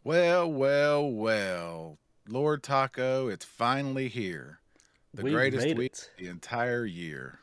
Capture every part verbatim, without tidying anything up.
Well, well, well. Lord Taco, it's finally here. The We've greatest made week it. of the entire year.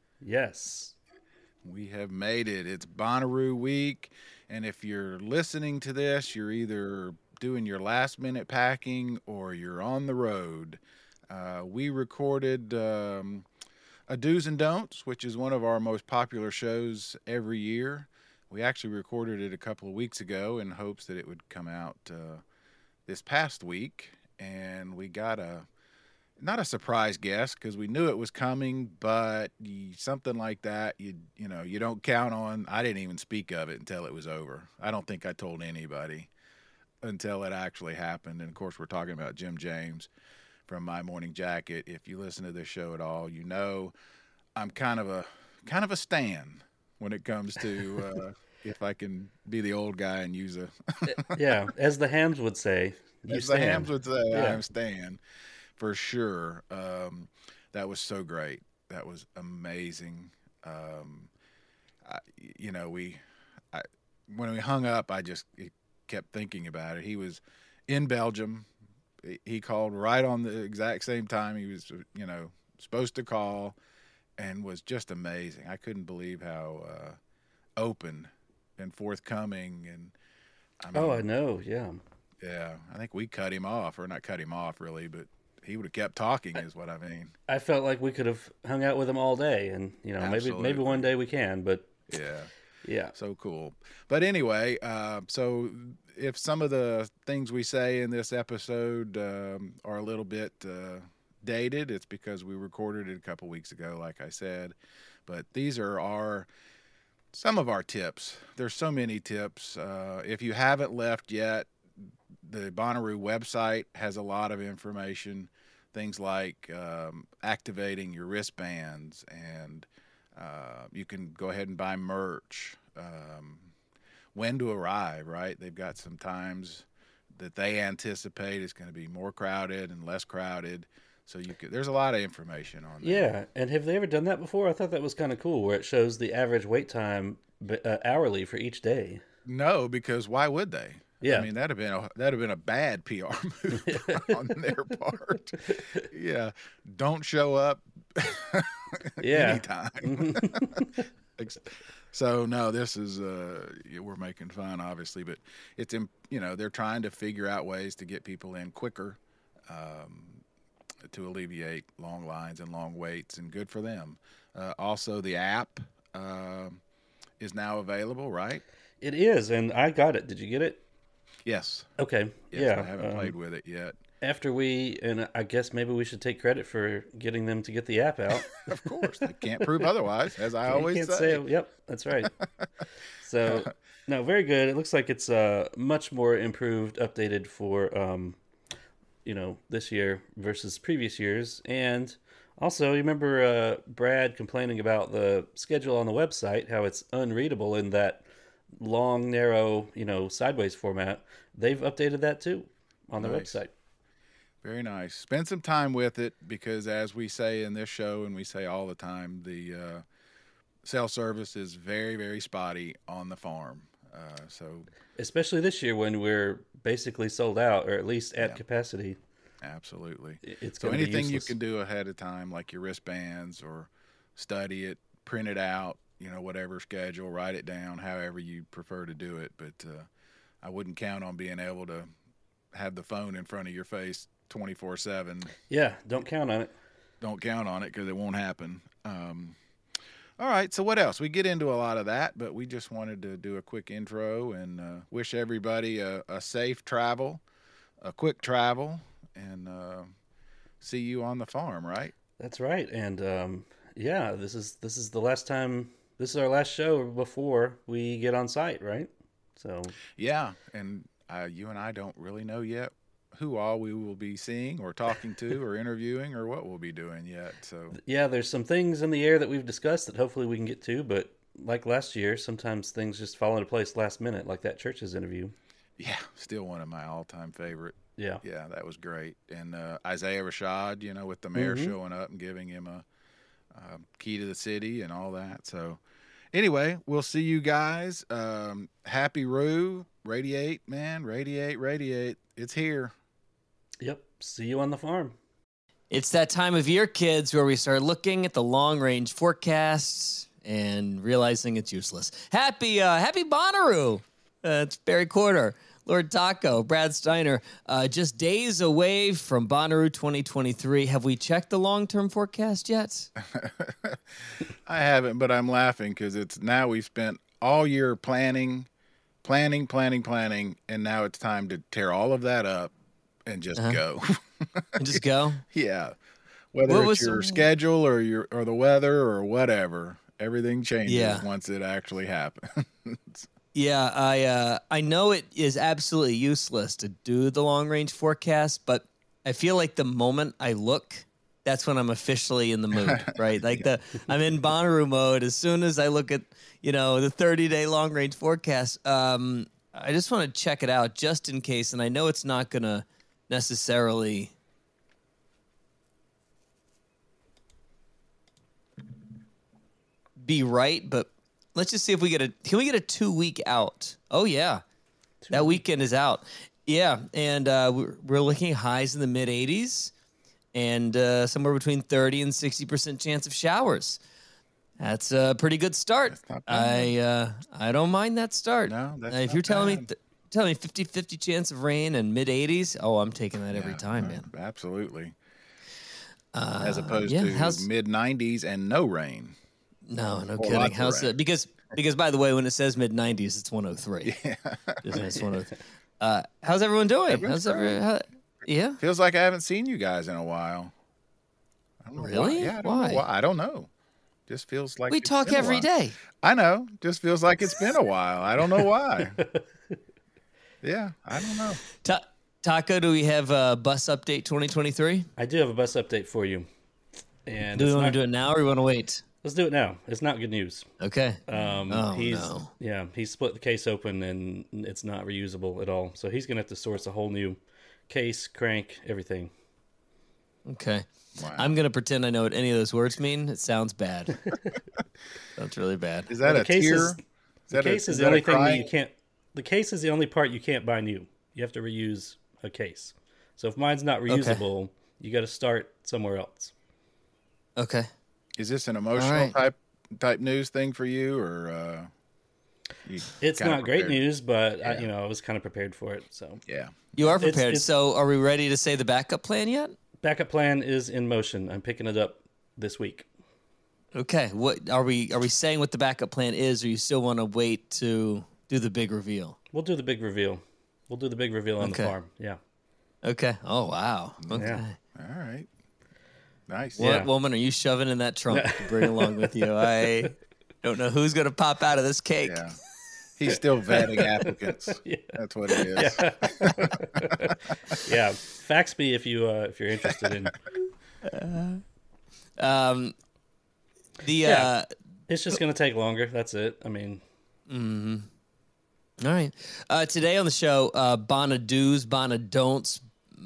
Yes. We have made it. It's Bonnaroo week. And if you're listening to this, you're either doing your last minute packing or you're on the road. Uh, we recorded um, a Do's and Don'ts, which is one of our most popular shows every year. We actually recorded it a couple of weeks ago in hopes that it would come out uh, this past week, and we got a not a surprise guest because we knew it was coming, but you, something like that, you you know, you don't count on. I didn't even speak of it until it was over. I don't think I told anybody until it actually happened. And of course, we're talking about Jim James from My Morning Jacket. If you listen to this show at all, you know I'm kind of a kind of a stan when it comes to uh, if I can be the old guy and use a Eh, Yeah, as the hams would say, you as the stand. hams would say, Yeah. I'm Stan for sure. Um, that was so great. That was amazing. Um, I, you know, we I, when we hung up, I just kept thinking about it. He was in Belgium. He called right on the exact same time he was, you know, supposed to call, and was just amazing. I couldn't believe how uh, open and forthcoming, and I Oh, I mean, know. Yeah. yeah, I think we cut him off, or not cut him off really, but he would have kept talking, I, is what I mean. I felt like we could have hung out with him all day, and you know, maybe maybe one Absolutely. day we can. But Yeah. yeah, So cool. But anyway, uh, so if some of the things we say in this episode um, are a little bit uh, dated, it's because we recorded it a couple weeks ago, like I said. But these are our some of our tips. There's so many tips. Uh, if you haven't left yet, the Bonnaroo website has a lot of information. Things like um, activating your wristbands, and uh, you can go ahead and buy merch. Um, when to arrive, right? They've got some times that they anticipate it's going to be more crowded and less crowded. So you could, there's a lot of information on there. yeah. And have they ever done that before? I thought that was kind of cool, where it shows the average wait time b- uh, hourly for each day. No, because why would they? I Yeah. mean, that'd have been a that'd have been a bad P R move on their part. Yeah, don't show up Yeah. anytime. So no, this is uh, we're making fun, obviously, but it's you know they're trying to figure out ways to get people in quicker, um, to alleviate long lines and long waits, and good for them. Uh, also, the app uh, is now available, right? It is, and I got it. Did you get it? Yes, Okay. yes. I Yeah. haven't Um, played with it yet. after we, and I guess maybe we should take credit for getting them to get the app out. Of course, they can't prove otherwise, as I You always can't say, say. yep, that's right. So, no, very good. It looks like it's uh, much more improved, updated for, um, you know, this year versus previous years. And also, you remember uh, Brad complaining about the schedule on the website, how it's unreadable in that long, narrow, you know, sideways format. They've updated that too on their Nice. website. Very nice. Spend some time with it because, as we say in this show, and we say all the time, the uh, cell service is very, very spotty on the farm. Uh, so, Especially this year when we're basically sold out, or at least at yeah, capacity. absolutely. It's So, going to be anything you useless. can do ahead of time, like your wristbands or study it, print it out, you know, whatever schedule, write it down, however you prefer to do it. But uh, I wouldn't count on being able to have the phone in front of your face twenty-four seven. Yeah, don't count on it. Don't count on it because it won't happen. Um, all right, so what else? We get into a lot of that, but we just wanted to do a quick intro and uh, wish everybody a, a safe travel, a quick travel, and uh, see you on the farm, right? That's right. And um, yeah, this is this is the last time. This is our last show before we get on site, right? So Yeah, and uh, you and I don't really know yet who all we will be seeing or talking to or interviewing or what we'll be doing yet. So, yeah, there's some things in the air that we've discussed that hopefully we can get to, but like last year, sometimes things just fall into place last minute, like that church's interview. yeah, still one of my all time favorite. Yeah. Yeah, that was great. And uh, Isaiah Rashad, you know, with the mayor Mm-hmm. showing up and giving him a um, key to the city and all that. So, Anyway, we'll see you guys. Um, happy Rue. Radiate, man. Radiate, radiate. It's here. Yep. See you on the farm. It's that time of year, kids, where we start looking at the long-range forecasts and realizing it's useless. Happy, uh, happy Bonnaroo! Uh, it's Barry Corder, Lord Taco, Brad Steiner. Uh, just days away from Bonnaroo twenty twenty-three. Have we checked the long-term forecast yet? I haven't, but I'm laughing because it's now we've spent all year planning, planning, planning, planning, and now it's time to tear all of that up and just uh-huh. go. And just go? Yeah. Whether what it's your the... schedule or your or the weather or whatever, everything changes yeah. once it actually happens. Yeah, I uh, I know it is absolutely useless to do the long range forecast, but I feel like the moment I look, that's when I'm officially in the mood, right? Like yeah. the I'm in Bonnaroo mode as soon as I look at, you know, the thirty day long range forecast. Um, I just want to check it out just in case, and I know it's not gonna necessarily be right, but let's just see if we get a can we get a two week out? Oh yeah, two that week. weekend is out. Yeah, and uh, we're we're looking at highs in the mid eighties, and uh, somewhere between thirty and sixty percent chance of showers. That's a pretty good start. I uh, I don't mind that start. No, that's uh, if not you're telling bad. me th- telling me fifty fifty chance of rain and mid eighties, oh, I'm taking that yeah, every time, right. man. Absolutely. Uh, As opposed yeah, to mid nineties and no rain. No, no or kidding. How's it? Because because by the way, when it says mid nineties, it's one oh three. Yeah. It's one oh three. Uh, how's everyone doing? Everyone's how's every, how, yeah. Feels like I haven't seen you guys in a while. I don't know really? Why. Yeah, I don't why? know why. I don't know. Just feels like we it's talk been a every while. day. I know. Just feels like it's been a while. I don't know why. Yeah, I don't know. Ta- Taco, do we have a bus update twenty twenty-three? I do have a bus update for you. And do we want not... to do it now or we want to wait? Let's do it now. It's not good news. Okay. Um, oh, he's, no. Yeah, he split the case open and it's not reusable at all. So he's going to have to source a whole new case, crank, everything. Okay. Wow. I'm going to pretend I know what any of those words mean. It sounds bad. Sounds really bad. Is that well, a tear? Is, is the that case a, is, is the only thing cry? that you can't... The case is the only part you can't buy new. You have to reuse a case. So if mine's not reusable, okay. you got to start somewhere else. Okay. Is this an emotional right. type type news thing for you, or uh, you it's not prepared? Great news, but yeah. I, you know I was kind of prepared for it. So yeah, you are prepared. It's, it's, so are we ready to say the backup plan yet? Backup plan is in motion. I'm picking it up this week. Okay. What are we? Are we saying what the backup plan is, or you still want to wait to do the big reveal? We'll do the big reveal. We'll do the big reveal on okay. the farm. Yeah. Okay. Oh wow. Okay. Yeah. All right. Nice. What yeah. woman are you shoving in that trunk to bring along with you? I don't know who's going to pop out of this cake. Yeah. He's still vetting applicants. Yeah. That's what it is. Yeah. yeah. Fax me if you uh, if you're interested in. Uh, um, the yeah. uh, it's just going to take longer. That's it. I mean. Mm-hmm. All right. Uh, today on the show, uh, Bonna-doos, Bonna-don'ts,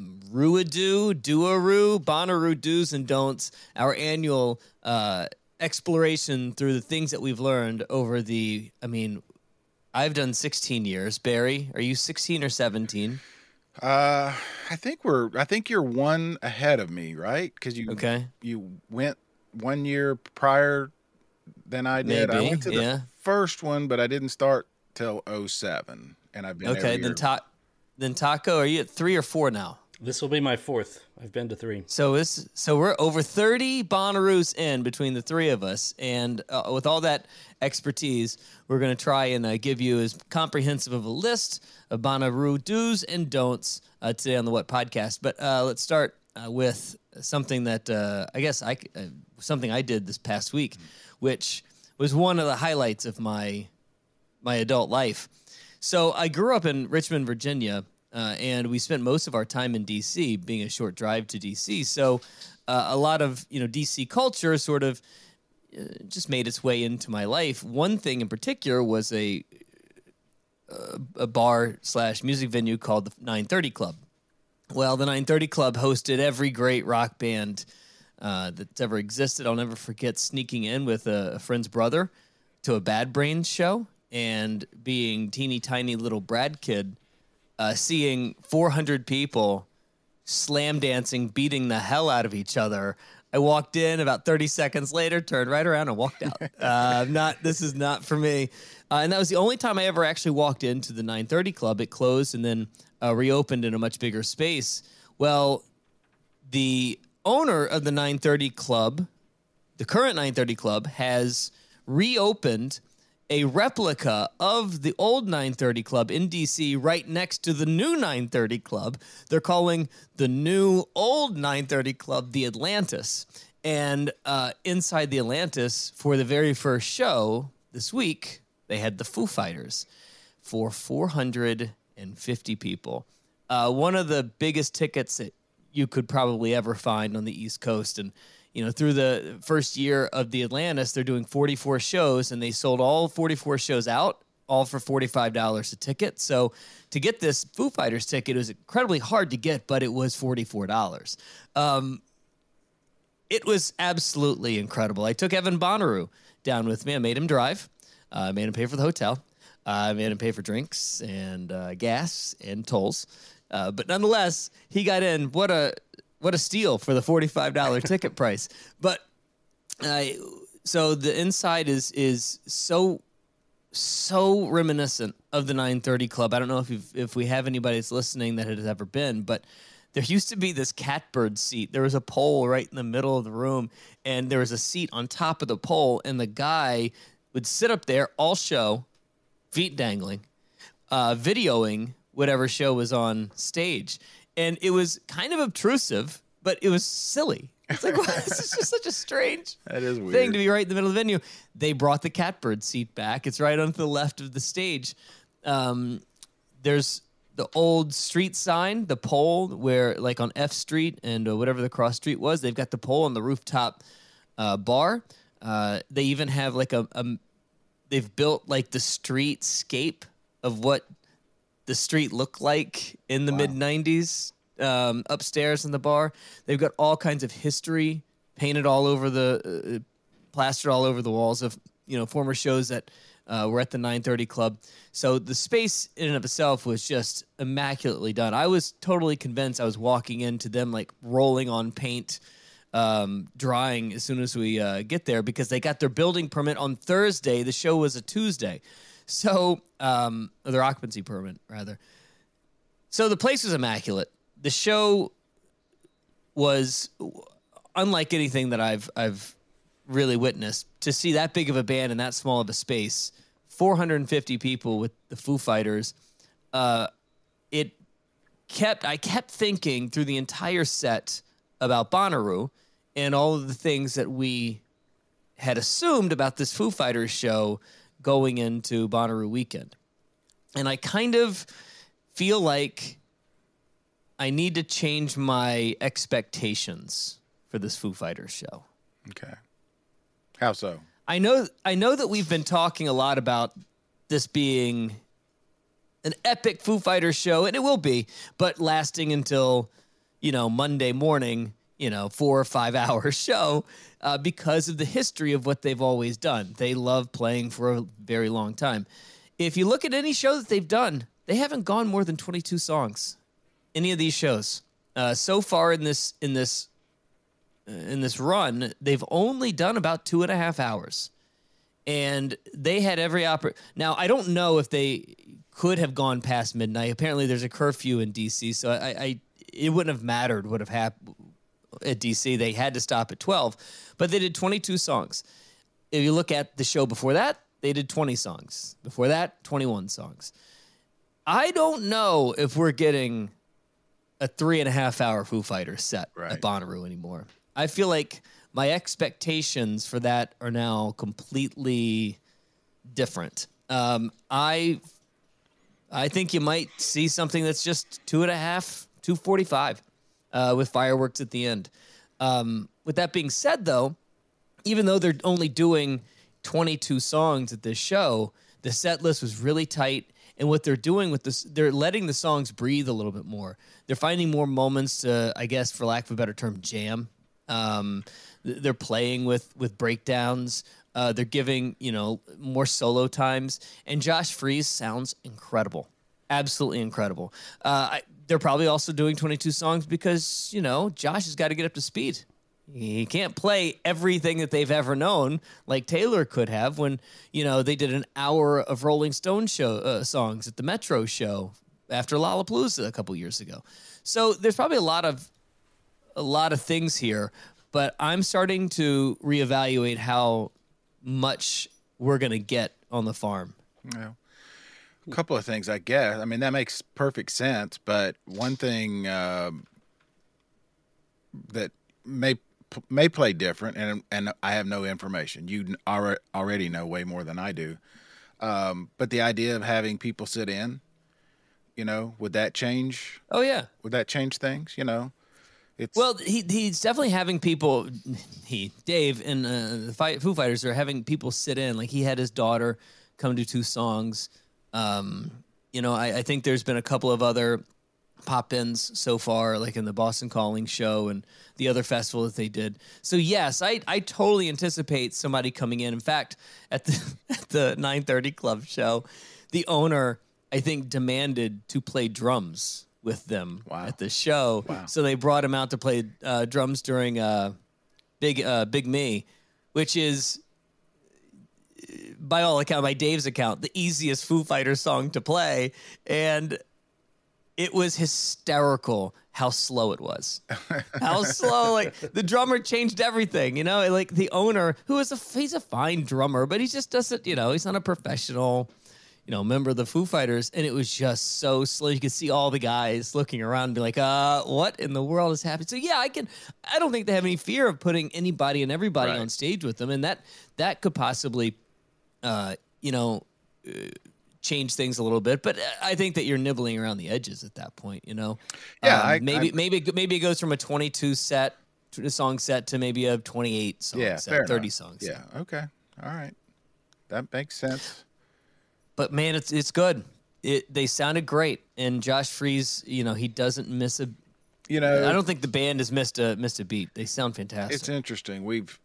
Ruadoo, Duaroo, Bonnaroo do's and don'ts, our annual uh, exploration through the things that we've learned over the, I mean, I've done sixteen years. Barry, are you sixteen or seventeen? Uh, I think we're, I think you're one ahead of me, right? Because you, okay. you went one year prior than I did. Maybe, I went to yeah. the first one, but I didn't start till oh seven, and I've been okay. every Then year. ta- then Taco, are you at three or four now? This will be my fourth. I've been to three. So this, so we're over thirty Bonnaroos in between the three of us, and uh, with all that expertise, we're going to try and uh, give you as comprehensive of a list of Bonnaroo do's and don'ts uh, today on the What Podcast. But uh, let's start uh, with something that uh, I guess I uh, something I did this past week, which was one of the highlights of my my adult life. So I grew up in Richmond, Virginia. Uh, and we spent most of our time in D C, being a short drive to D C. So uh, a lot of, you know, D C culture sort of uh, just made its way into my life. One thing in particular was a uh, a bar slash music venue called the nine thirty Club. Well, the nine thirty Club hosted every great rock band uh, that's ever existed. I'll never forget sneaking in with a, a friend's brother to a Bad Brains show, and being teeny tiny little Brad kid, uh, seeing four hundred people slam dancing, beating the hell out of each other. I walked in about thirty seconds later, turned right around and walked out. Uh, not, this is not for me. Uh, and that was the only time I ever actually walked into the nine thirty Club. It closed and then uh, reopened in a much bigger space. Well, the owner of the nine thirty Club, the current nine thirty Club, has reopened a replica of the old nine thirty Club in D C right next to the new nine thirty Club. They're calling the new old nine thirty Club the Atlantis. And uh, inside the Atlantis, for the very first show this week, they had the Foo Fighters for four hundred fifty people. Uh, one of the biggest tickets that you could probably ever find on the East Coast. And you know, through the first year of the Atlantis, they're doing forty-four shows, and they sold all forty-four shows out, all for forty-five dollars a ticket. So to get this Foo Fighters ticket, it was incredibly hard to get, but it was forty-four dollars. Um, it was absolutely incredible. I took Evan Bonnaroo down with me. I made him drive. I uh, made him pay for the hotel. I uh, made him pay for drinks and uh, gas and tolls. Uh, but nonetheless, he got in. What a... What a steal for the forty-five dollars ticket price. But uh, so the inside is is so so reminiscent of the nine thirty Club. I don't know if you've, if we have anybody that's listening that has ever been, but there used to be this catbird seat. There was a pole right in the middle of the room, and there was a seat on top of the pole, and the guy would sit up there all show, feet dangling, uh, videoing whatever show was on stage. And it was kind of obtrusive, but it was silly. It's like, wow, this is just such a strange that is weird. thing to be right in the middle of the venue. They brought the catbird seat back. It's right on to the left of the stage. Um, there's the old street sign, the pole where, like on F Street and uh, whatever the cross street was, they've got the pole on the rooftop uh, bar. Uh, they even have like a, a, they've built like the streetscape of what the street looked like in the wow. mid nineties um, upstairs in the bar. They've got all kinds of history painted all over the, uh, plastered all over the walls of, you know, former shows that uh, were at the nine thirty Club. So the space in and of itself was just immaculately done. I was totally convinced I was walking into them like rolling on paint, um, drying as soon as we uh, get there, because they got their building permit on Thursday. The show was a Tuesday. So, um, or their occupancy permit, rather. So the place was immaculate. The show was unlike anything that I've I've really witnessed. To see that big of a band in that small of a space, four hundred fifty people with the Foo Fighters, uh, it kept, I kept thinking through the entire set about Bonnaroo and all of the things that we had assumed about this Foo Fighters show going into Bonnaroo weekend. And I kind of feel like I need to change my expectations for this Foo Fighters show. Okay. How so? I know I know that we've been talking a lot about this being an epic Foo Fighters show, and it will be, but lasting until, you know, Monday morning, you know, four or five hour show, uh, because of the history of what they've always done. They love playing for a very long time. If you look at any show that they've done, they haven't gone more than twenty-two songs. Any of these shows. Uh, so far in this in this uh, in this run, they've only done about two and a half hours. And they had every oppor- Now, I don't know if they could have gone past midnight. Apparently, there's a curfew in D C, so I, I it wouldn't have mattered what have happened at D C. They had to stop at twelve, but they did twenty-two songs. If you look at the show before that, they did twenty songs. Before that, twenty-one songs. I don't know if we're getting a three and a half hour Foo Fighters set right. at Bonnaroo anymore. I feel like my expectations for that are now completely different. Um, I I think you might see something that's just two and a half, two forty-five, uh, with fireworks at the end. Um, with that being said, though, even though they're only doing twenty-two songs at this show, the set list was really tight. And what they're doing with this, they're letting the songs breathe a little bit more. They're finding more moments to, I guess, for lack of a better term, jam Um, th- they're playing with with breakdowns. Uh, they're giving, you know, more solo times. And Josh Freese sounds incredible. Absolutely incredible. Uh, I, they're probably also doing twenty-two songs because, you know, Josh has got to get up to speed. He can't play everything that they've ever known like Taylor could have when, you know, they did an hour of Rolling Stone show uh, songs at the Metro show after Lollapalooza a couple years ago. So there's probably a lot of a lot of things here, but I'm starting to reevaluate how much we're going to get on the farm. Yeah. A couple of things, I guess. I mean, that makes perfect sense, but one thing uh, that may may play different, and and I have no information. You alre- already know way more than I do. Um, but the idea of having people sit in, you know, would that change? Oh, yeah. Would that change things? You know, it's Well, he he's definitely having people. He Dave and uh, the fight, Foo Fighters are having people sit in. Like he had his daughter come do two songs. Um, you know, I, I think there's been a couple of other pop-ins so far, like in the Boston Calling show and the other festival that they did. So yes, I I totally anticipate somebody coming in. In fact, at the at the nine thirty Club show, the owner I think demanded to play drums with them Wow. at the show. Wow. So they brought him out to play uh, drums during uh, Big uh, Big Me, which is, by all account, by Dave's account, the easiest Foo Fighters song to play. And it was hysterical how slow it was. How slow, like the drummer changed everything, you know, like the owner, who is a, he's a fine drummer, but he just doesn't, you know, he's not a professional, you know, member of the Foo Fighters. And it was just so slow. You could see all the guys looking around and be like, uh, what in the world is happening? So yeah, I can, I don't think they have any fear of putting anybody and everybody Right. on stage with them. And that, that could possibly, uh, you know, uh, change things a little bit, but I think that you're nibbling around the edges at that point, you know? Yeah, Um, I- maybe, I- maybe, maybe it goes from a twenty-two set song set to maybe a twenty-eight song yeah, set, fair thirty enough. songs. Yeah, okay, all right, that makes sense. But man, it's it's good. It they sounded great, and Josh Freese, you know, he doesn't miss a. You know, I don't think the band has missed a missed a beat. They sound fantastic. it's interesting. We've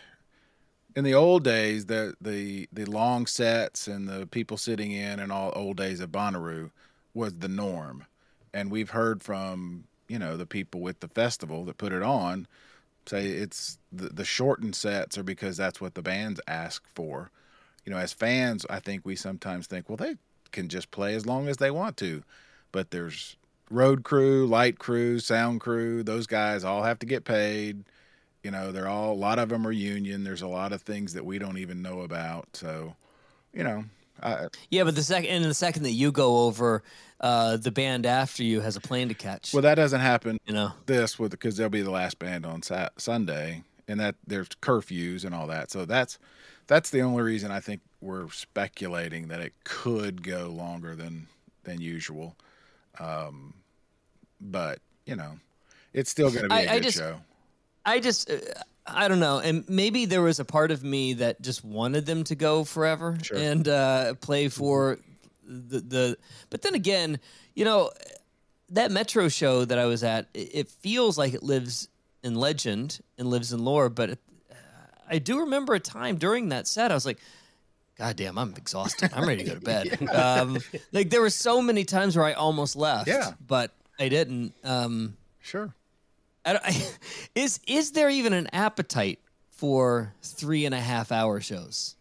in the old days, the the the long sets and the people sitting in and all old days of Bonnaroo was the norm, and we've heard from you know the people with the festival that put it on say it's the, the shortened sets are because that's what the bands ask for. You know, as fans, I think we sometimes think, well, they can just play as long as they want to, but there's road crew, light crew, sound crew. Those guys all have to get paid. You know, they're all, a lot of them are union. There's a lot of things that we don't even know about. So, you know, I, yeah, but the second and the second that you go over, uh, the band after you has a plane to catch. well, that doesn't happen you know, this with, because they'll be the last band on Sat- Sunday and that there's curfews and all that. So that's, that's the only reason I think we're speculating that it could go longer than, than usual. Um, but you know, it's still going to be I- a I good just- show. I just, uh, I don't know, and maybe there was a part of me that just wanted them to go forever Sure. and uh, play for the the. But then again, you know, that Metro show that I was at, it, it feels like it lives in legend and lives in lore. But it, I do remember a time during that set, I was like, God damn, I'm exhausted. I'm ready to go to bed. um, like there were so many times where I almost left, Yeah. but I didn't. Um, Sure. I don't, I, is is there even an appetite for three and a half hour shows?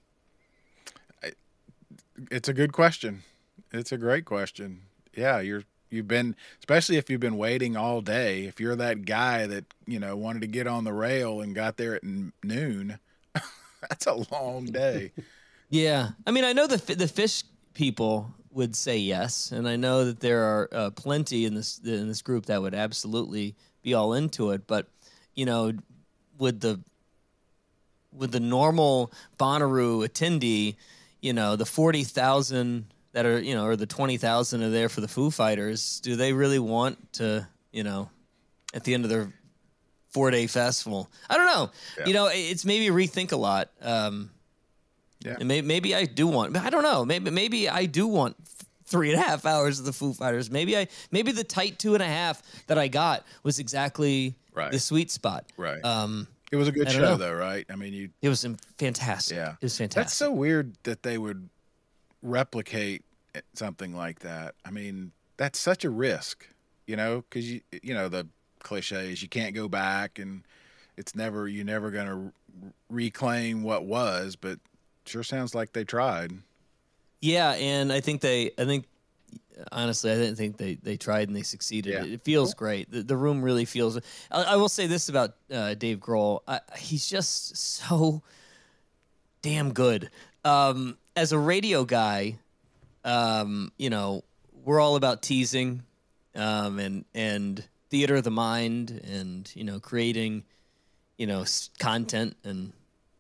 It's a good question. It's a great question. Yeah, you're you've been, especially if you've been waiting all day. If you're that guy that you know wanted to get on the rail and got there at n- noon, that's a long day. Yeah, I mean, I know the fi- the fish people would say yes, and I know that there are uh, plenty in this in this group that would absolutely be all into it. But you know, with the with the normal Bonnaroo attendee, you know, the forty thousand that are, you know, or the twenty thousand are there for the Foo Fighters, do they really want to, you know, at the end of their four-day festival? I don't know. Yeah. You know, it- it's maybe rethink a lot. Um, Yeah. and maybe, maybe I do want, I don't know. Maybe, maybe I do want three and a half hours of the Foo Fighters. Maybe I maybe the tight two and a half that I got was exactly Right. the sweet spot. Right. Um, It was a good I don't show, know. though, right? I mean, you. it was um, fantastic. Yeah. It was fantastic. That's so weird that they would replicate something like that. I mean, that's such a risk, you know, because you you know the cliches. You can't go back, and it's never you're never gonna reclaim what was. But sure sounds like they tried. Yeah, and I think they, I think, honestly, I didn't think they, they tried and they succeeded. Yeah. It, it feels great. The, the room really feels. I, I will say this about uh, Dave Grohl: I, he's just so damn good. Um, as a radio guy, um, you know, we're all about teasing, um, and and theater of the mind, and you know, creating, you know, s- content, and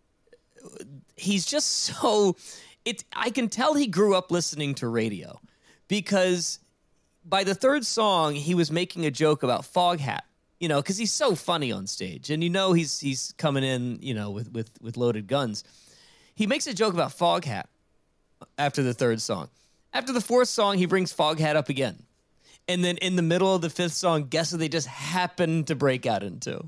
he's just so. It, I can tell he grew up listening to radio because by the third song, he was making a joke about Foghat, you know, because he's so funny on stage. And you know he's he's coming in, you know, with, with, with loaded guns. He makes a joke about Foghat after the third song. After the fourth song, he brings Foghat up again. And then in the middle of the fifth song, guess what they just happened to break out into?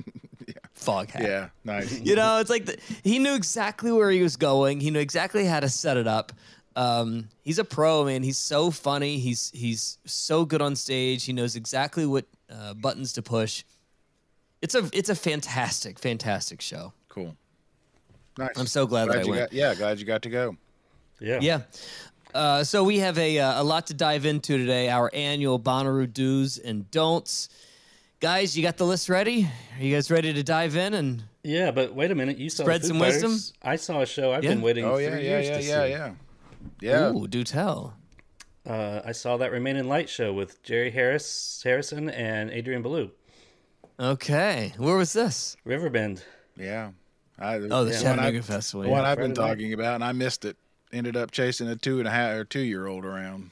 Foghat. Yeah, nice. You know, it's like the, he knew exactly where he was going. He knew exactly how to set it up. Um, he's a pro, man. He's so funny. He's he's so good on stage. He knows exactly what uh, buttons to push. It's a it's a fantastic, fantastic show. Cool. Nice. I'm so glad, that I you went. got. Yeah, glad you got to go. Yeah. Yeah. Uh, so we have a uh, a lot to dive into today. Our annual Bonnaroo do's and don'ts. Guys, you got the list ready? Are you guys ready to dive in and Yeah, but wait a minute. You saw Spread the Foo some Fighters. wisdom? I saw a show I've Yeah. been waiting Oh for yeah, yeah, years yeah, to yeah, see. yeah. Yeah. Ooh, do tell. Uh, I saw that Remain in Light show with Jerry Harris, Harrison and Adrian Belew. Okay, where was this? Riverbend. Yeah. I, Oh, the one Chattanooga I- Festival. The yeah. one I've been Friday night. talking about, and I missed it. Ended up chasing a two and a half or two year old around.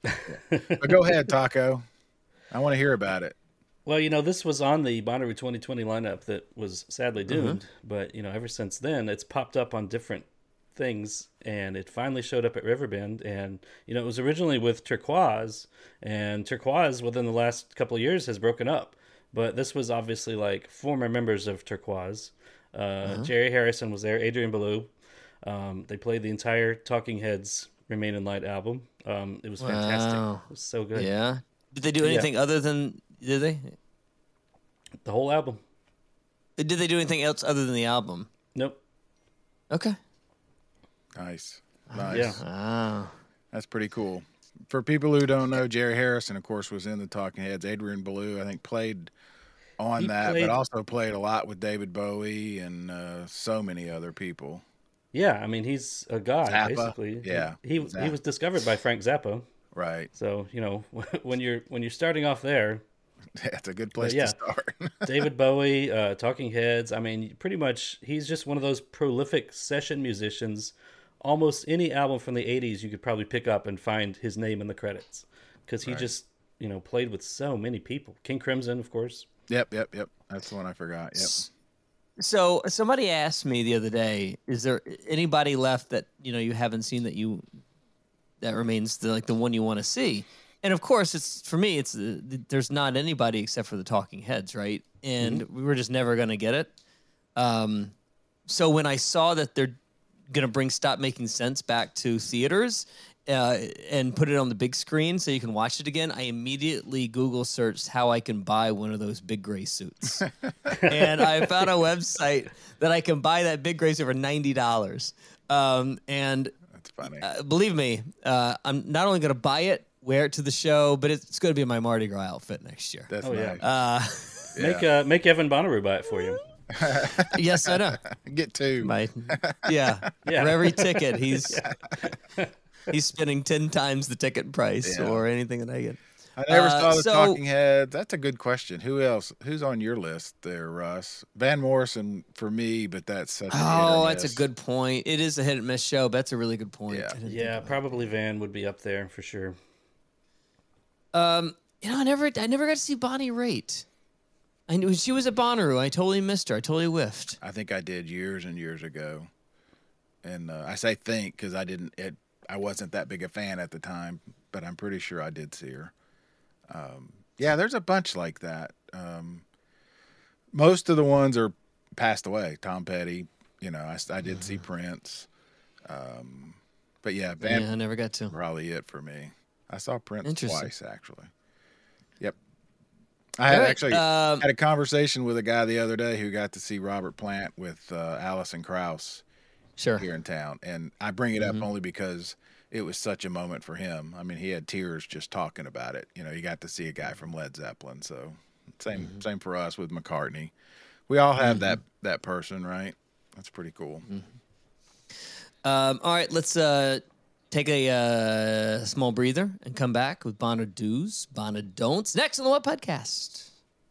But go ahead, Taco. I want to hear about it. Well, you know, this was on the Bonnaroo twenty twenty lineup that was sadly doomed, but you know, ever since then, it's popped up on different things, and it finally showed up at Riverbend. And you know, it was originally with Turquoise, and Turquoise within the last couple of years has broken up. But this was obviously like former members of Turquoise. Uh, Jerry Harrison was there, Adrian Belew. Um, they played the entire Talking Heads Remain in Light album. Um, it was fantastic. Wow. It was so good. Yeah. Did they do anything other than? Did they? The whole album. Did they do anything else other than the album? Nope. Okay. Nice. Nice. Yeah. Wow. That's pretty cool. For people who don't know, Jerry Harrison, of course, was in the Talking Heads. Adrian Belew, I think, played on He that, played- but also played a lot with David Bowie and uh, so many other people. Yeah, I mean he's a god Zappa. basically. Yeah, he he Zappa. was discovered by Frank Zappa. Right. So you know when you're when you're starting off there, That's a good place yeah. to start. David Bowie, uh, Talking Heads. I mean, pretty much he's just one of those prolific session musicians. Almost any album from the eighties you could probably pick up and find his name in the credits because he Right. just you know played with so many people. King Crimson, of course. Yep, yep, yep. That's the one I forgot. Yep. So somebody asked me the other day, is there anybody left that you know you haven't seen that you that remains the, like the one you want to see? And of course, it's for me. It's uh, there's not anybody except for the Talking Heads, right? And we were just never gonna get it. Um, so when I saw that they're gonna bring Stop Making Sense back to theaters uh, and put it on the big screen so you can watch it again, I immediately Google searched how I can buy one of those big gray suits, and I found a website that I can buy that big gray suit for ninety dollars. Um, and That's funny. uh, believe me, uh, I'm not only gonna buy it, wear it to the show, but it's, it's going to be my Mardi Gras outfit next year. That's Oh, yeah. nice. Uh, Make uh, make Evan Bonnaroo buy it for you. yes, I know. Get two. My, yeah. Yeah. For every ticket, he's he's spending ten times the ticket price Yeah. or anything that I get. I never Uh, saw the so- Talking Heads. That's a good question. Who else? Who's on your list there, Russ? Van Morrison for me, but that's such a hit Oh, or that's a miss. good point. It is a hit and miss show, but that's a really good point. Yeah. I didn't think Yeah, about probably Van would be up there for sure. it. Um, you know, I never, I never got to see Bonnie Raitt. I knew she was a Bonnaroo. I totally missed her. I totally whiffed. I think I did years and years ago, and uh, I say think because I didn't. It. I wasn't that big a fan at the time. but I'm pretty sure I did see her. Um, yeah, there's a bunch like that. Um, most of the ones are passed away. Tom Petty, you know, I, I did see Prince. Um, but yeah, Van Yeah, I never got to. probably it for me. I saw Prince Interesting. twice, actually. Yep. I had All right, actually um, had a conversation with a guy the other day who got to see Robert Plant with uh, Alison Krauss Sure. here in town. And I bring it up Mhm. only because it was such a moment for him. I mean, he had tears just talking about it. You know, you got to see a guy from Led Zeppelin. So same Mm-hmm. same for us with McCartney. We all have that that person, right? That's pretty cool. Um, all right, let's uh, take a uh, small breather and come back with Bono do's, Bono don'ts. Next on the What Podcast.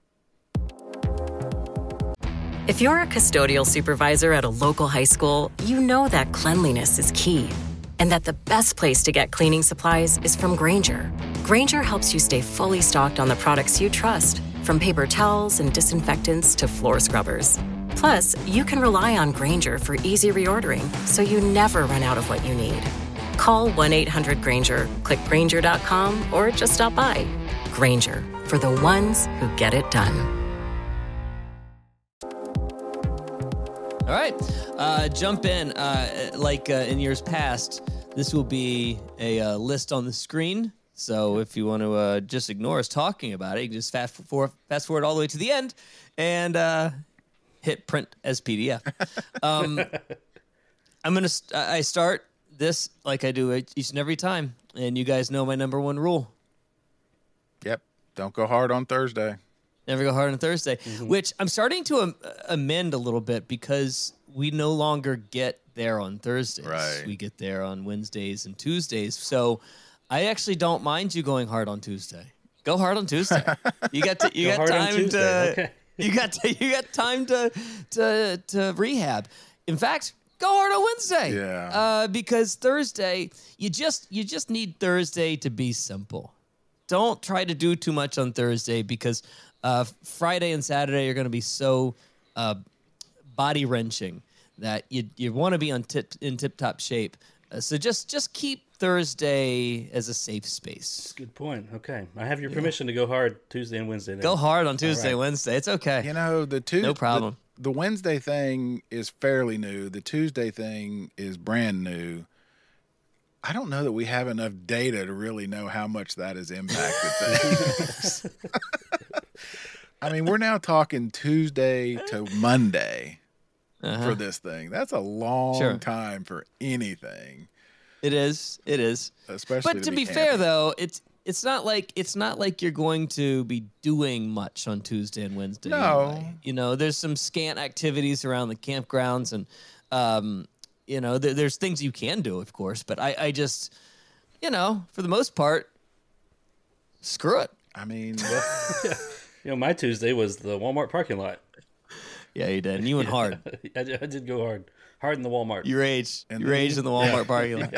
If you're a custodial supervisor at a local high school, you know that cleanliness is key and that the best place to get cleaning supplies is from Grainger. Grainger helps you stay fully stocked on the products you trust, from paper towels and disinfectants to floor scrubbers. Plus, you can rely on Grainger for easy reordering, so you never run out of what you need. Call one eight hundred Grainger, click Grainger dot com, or just stop by. Grainger, for the ones who get it done. All right, uh, jump in. Uh, like uh, in years past, this will be a uh, list on the screen. So if you want to uh, just ignore us talking about it, you can just fast forward, fast forward all the way to the end and uh, hit print as P D F. Um, I'm gonna. St- I start this like I do each and every time, and you guys know my number one rule: Yep. Don't go hard on Thursday. never go hard on Thursday. Which I'm starting to am- amend a little bit because we no longer get there on Thursdays. Right. We get there on Wednesdays and Tuesdays. So I actually don't mind you going hard on Tuesday. Go hard on Tuesday. You got to, you Go got hard on time Tuesday, to okay. you got to, you got time to to to rehab. In fact, go hard on Wednesday. Yeah. Uh, because Thursday, you just you just need Thursday to be simple. Don't try to do too much on Thursday because uh, Friday and Saturday are going to be so uh, body wrenching that you you want to be on tip in tip top shape. Uh, so just just keep Thursday as a safe space. Good point. Okay. I have your permission to go hard Tuesday and Wednesday. Then. Go hard on Tuesday, right. Wednesday. It's okay. You know, the two No problem. The, the Wednesday thing is fairly new. The Tuesday thing is brand new. I don't know that we have enough data to really know how much that has impacted things. I mean, we're now talking Tuesday to Monday Uh-huh. for this thing. That's a long Sure. time for anything, It is. It is. especially. But to be fair, though, it's it's not like it's not like you're going to be doing much on Tuesday and Wednesday. No. anyway. You know, there's some scant activities around the campgrounds, and um, you know, there, there's things you can do, of course. But I, I just, you know, for the most part, screw it. I mean, You know, my Tuesday was the Walmart parking lot. Yeah, you did. And you went hard. I, did- I did go hard. Hard in the Walmart. You raged. And You then- raged in the Walmart parking lot.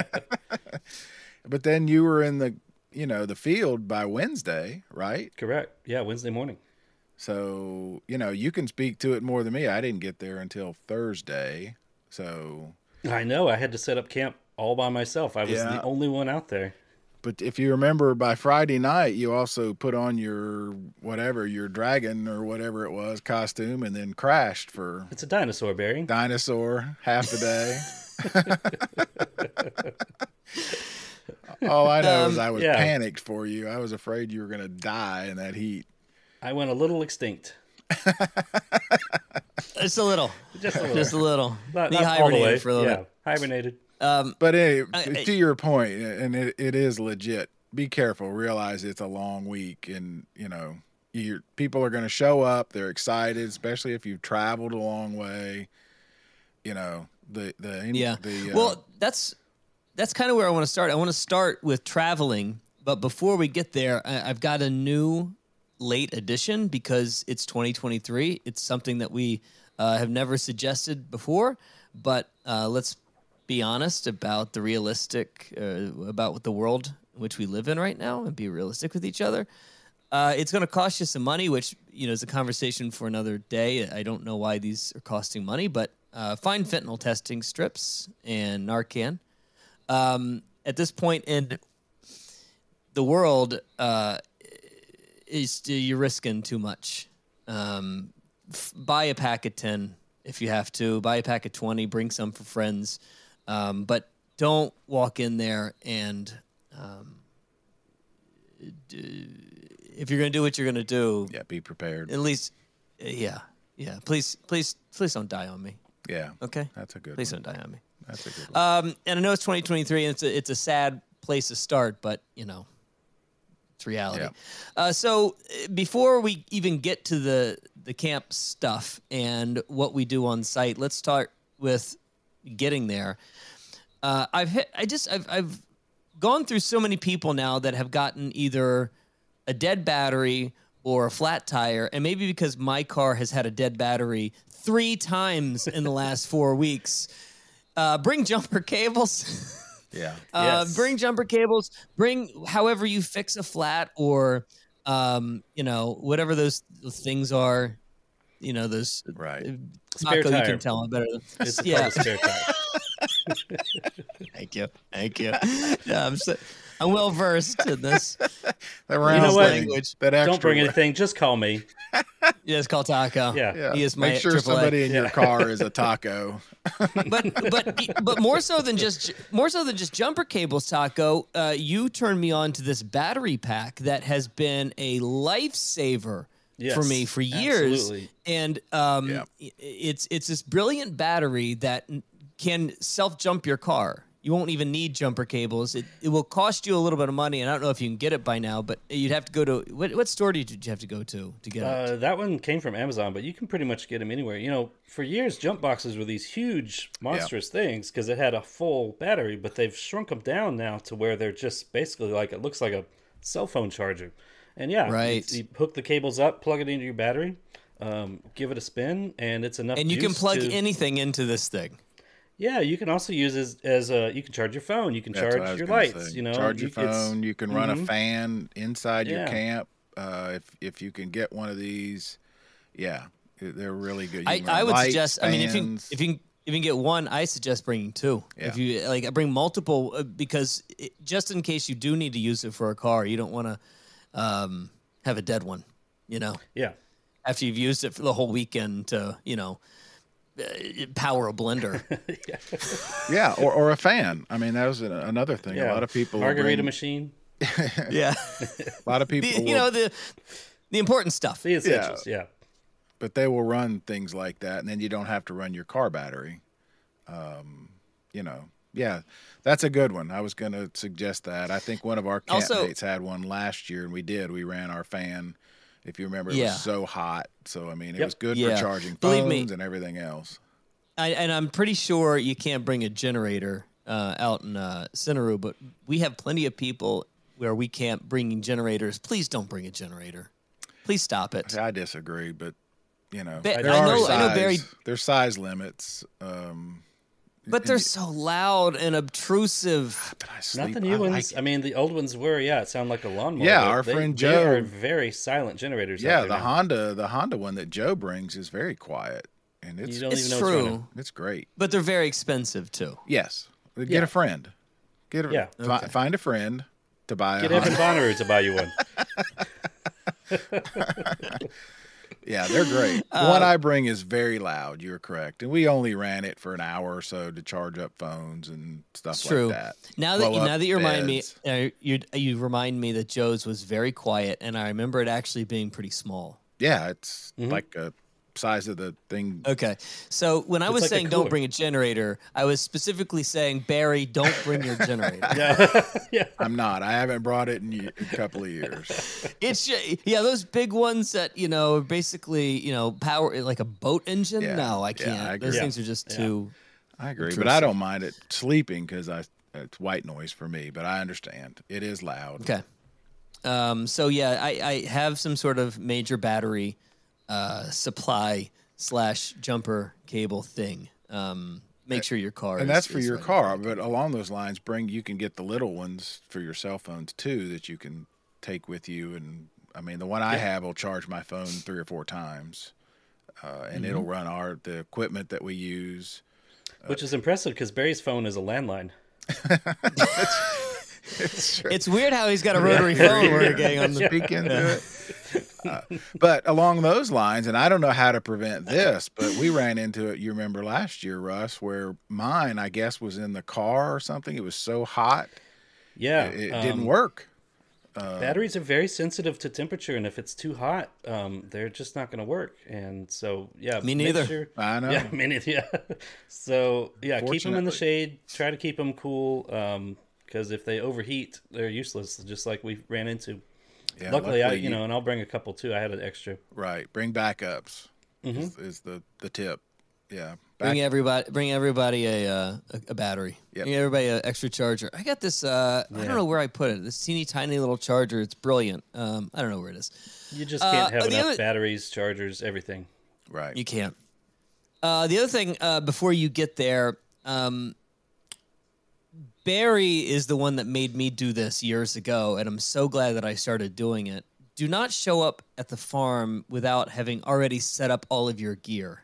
but then you were in the, you know, the field by Wednesday, right? Correct. Yeah, Wednesday morning. So, you know, you can speak to it more than me. I didn't get there until Thursday. So, I know. I had to set up camp all by myself. I was Yeah. the only one out there. but if you remember by Friday night, you also put on your whatever, your dragon or whatever it was costume and then crashed for It's a dinosaur, Barry. dinosaur half the day. All I know is I was yeah. panicked for you. I was afraid you were going to die in that heat. I went a little extinct. Just a little. Just a little. Just a little. Not, He not all the way. hibernated for a little yeah, bit. hibernated. Um, But anyway, I- I- to your point, and it, it is legit. Be careful. Realize it's a long week, and you know, you people are going to show up. They're excited, especially if you've traveled a long way. You know, the the Yeah. The, uh, well, that's that's kind of where I want to start. I want to start with traveling, but before we get there, I, I've got a new late edition because it's twenty twenty-three. It's something that we uh, have never suggested before, but uh, let's be honest about the realistic uh, about what the world in which we live in right now, and be realistic with each other. Uh, it's going to cost you some money, which you know is a conversation for another day. I don't know why these are costing money, but uh, find fentanyl testing strips and Narcan. Um, at this point, and the world, uh, is you're risking too much. Um, f- buy a pack of ten if you have to. Buy a pack of twenty. Bring some for friends, um, but don't walk in there and um, d- if you're gonna do what you're gonna do, Yeah, be prepared. at least, yeah, yeah. Please, please, please don't die on me. Yeah. Okay, That's a good please one. don't die on me. That's a good one. Um, and I know it's twenty twenty-three, and it's a, it's a sad place to start, but you know, it's reality. Yeah. Uh, so uh, before we even get to the the camp stuff and what we do on site, let's start with getting there. Uh, I've hit, I just I've I've gone through so many people now that have gotten either a dead battery or a flat tire, and maybe because my car has had a dead battery three times in the last four weeks. Uh, bring jumper cables. Yeah. Uh, Yes. Bring jumper cables. Bring however you fix a flat, or um, you know, whatever those, those things are. You know, those Right. uh, Spare Taco, you tire. can tell them better. Than, It's yeah. called a spare tire. Thank you. Thank you. Yeah, I'm so, I'm well versed in this. That You know round what? thing, Language. That extra Don't bring wa- anything. Just call me. Yeah, it's called Taco. Yeah. Yeah. He is my Make sure triple A. somebody in your Yeah. car is a taco. but but but more so than just more so than just jumper cables, Taco. Uh, you turned me on to this battery pack that has been a lifesaver Yes, for me for years. absolutely. And um, Yeah. i- it's it's this brilliant battery that n- can self jump your car. You won't even need jumper cables. It, it will cost you a little bit of money, and I don't know if you can get it by now, but you'd have to go to what, what store did you have to go to to get it? Uh, that one came from Amazon, but you can pretty much get them anywhere. You know, for years, jump boxes were these huge, monstrous things because it had a full battery, but they've shrunk them down now to where they're just basically like it looks like a cell phone charger. And yeah, you- Right. you, hook the cables up, plug it into your battery, um, give it a spin, and it's enough. And you can juice plug to- anything into this thing. Yeah, you can also use as as a you can charge your phone, you can That's what I charge was your gonna lights. say. You know, charge your you- it's- phone. You can run a Mhm. fan inside your Yeah. camp. Uh, if if you can get one of these, yeah, they're really good. You I, can run I would lights, suggest. I mean, if you fans. if you can, if you can get one, I suggest bringing two. If you like, bring multiple uh, because it, just in case you do need to use it for a car, you don't want to um, have a dead one. You know, Yeah. after you've used it for the whole weekend to you know uh, power a blender. yeah, or, or a fan. I mean, that was a- another thing. Yeah. A lot of people will Margarita bring- machine. yeah, A lot of people, the, you will- know the the important stuff. The essentials, yeah. but they will run things like that, and then you don't have to run your car battery. Um, you know, yeah, that's a good one. I was going to suggest that. I think one of our Also- campmates had one last year, and we did. We ran our fan. If you remember, it Yeah. was so hot. So I mean, it Yep. was good Yeah. for charging Believe phones me. and everything else. I, and I'm pretty sure you can't bring a generator uh, out in uh, Cinnaru, but we have plenty of people where we can't bring generators. Please don't bring a generator. Please stop it. I disagree, but you know, Ba- there I are know- size, I know Barry- there's size limits. Um, But they're so loud and obtrusive. but I sleep. Not the new I ones. like it. I mean, the old ones were, yeah, it sounded like a lawnmower. Yeah, but our they- friend they Joe- are very silent generators. out Yeah, there the now. Honda, the Honda one that Joe brings is very quiet, and it's You don't It's even know it's running. true, it's great. but they're very expensive too. Yes, get Yeah. a friend. Get a, Yeah. fi- Okay. find a friend to buy Get a Evan Honda. Bonnaroo to buy you one. Yeah, they're great. The Uh, one I bring is very loud. You're correct, and we only ran it for an hour or so to charge up phones and stuff It's true. like that. Now that Blow up now that you remind me, beds. uh, you you remind me that Joe's was very quiet, and I remember it actually being pretty small. Yeah, it's Mhm. like a size of the thing. Okay, so when I It's was like a saying don't cooler. bring a generator, I was specifically saying Barry, don't bring your generator. Yeah, yeah. I'm not. I haven't brought it in ye- a couple of years. It's ju- yeah, those big ones that you know basically you know power like a boat engine. Yeah, No, I yeah, can't. I those agree. things are just Yeah. too. I agree, but Intrusive. I don't mind it sleeping because I it's white noise for me. But I understand it is loud. Okay. Um, so yeah, I, I have some sort of major battery uh, supply slash jumper cable thing. Um, make sure your car And is- that's for is your ready. car. But along those lines, bring you can get the little ones for your cell phones too that you can take with you. And I mean, the one I have will charge my phone three or four times, uh, and it'll run our the equipment that we use. Which is impressive because Barry's phone is a landline. It's true. It's weird how he's got a rotary phone working on the. Speak into it. Uh, but along those lines, and I don't know how to prevent this, but we ran into it. You remember last year, Russ, where mine, I guess, was in the car or something. It was so hot, Yeah, it, it um, didn't work. Batteries are very sensitive to temperature, and if it's too hot, um, they're just not going to work. And so, yeah, Me make neither. Sure, I know. Yeah, me neither. Yeah. So, yeah, keep them in the Fortunately. shade. Try to keep them cool, because if they overheat, they're useless. Just like we ran into. Yeah, luckily, I luckily you you- know, and I'll bring a couple too. I had an extra. Right. Bring backups Mm-hmm. is, is the, the tip. Yeah. Bring Back, everybody, bring everybody a uh, a, a battery. Yep. Bring everybody an extra charger. I got this. Uh, I Yeah. don't know where I put it. This teeny tiny little charger. It's brilliant. Um, I don't know where it is. You just can't Uh, have oh, the enough other- batteries, chargers, everything. right. You can't. Uh, the other thing, uh, before you get there, um, Barry is the one that made me do this years ago, and I'm so glad that I started doing it. Do not show up at the farm without having already set up all of your gear.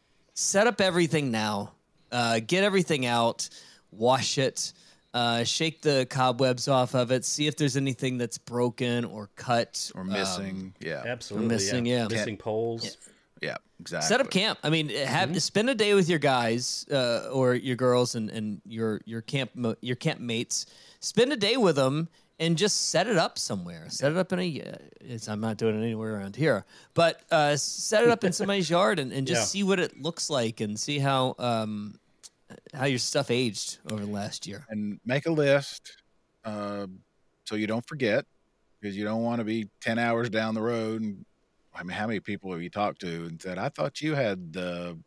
Set up everything now. Uh, get everything out. Wash it. Uh, shake the cobwebs off of it. See if there's anything that's broken or cut Or um, missing. yeah. Absolutely, missing, yeah. missing poles. Yeah. Exactly. Set up camp. I mean, have spend a day with your guys uh, or your girls and, and your your camp mo- your camp mates. Spend a day with them and just set it up somewhere. Set it up in a. Uh, it's, I'm not doing it anywhere around here, but uh, set it up in somebody's yard and, and just Yeah. see what it looks like and see how um, how your stuff aged over the last year. And make a list uh, so you don't forget, because you don't want to be ten hours down the road. And I mean, how many people have you talked to and said, I thought you had the,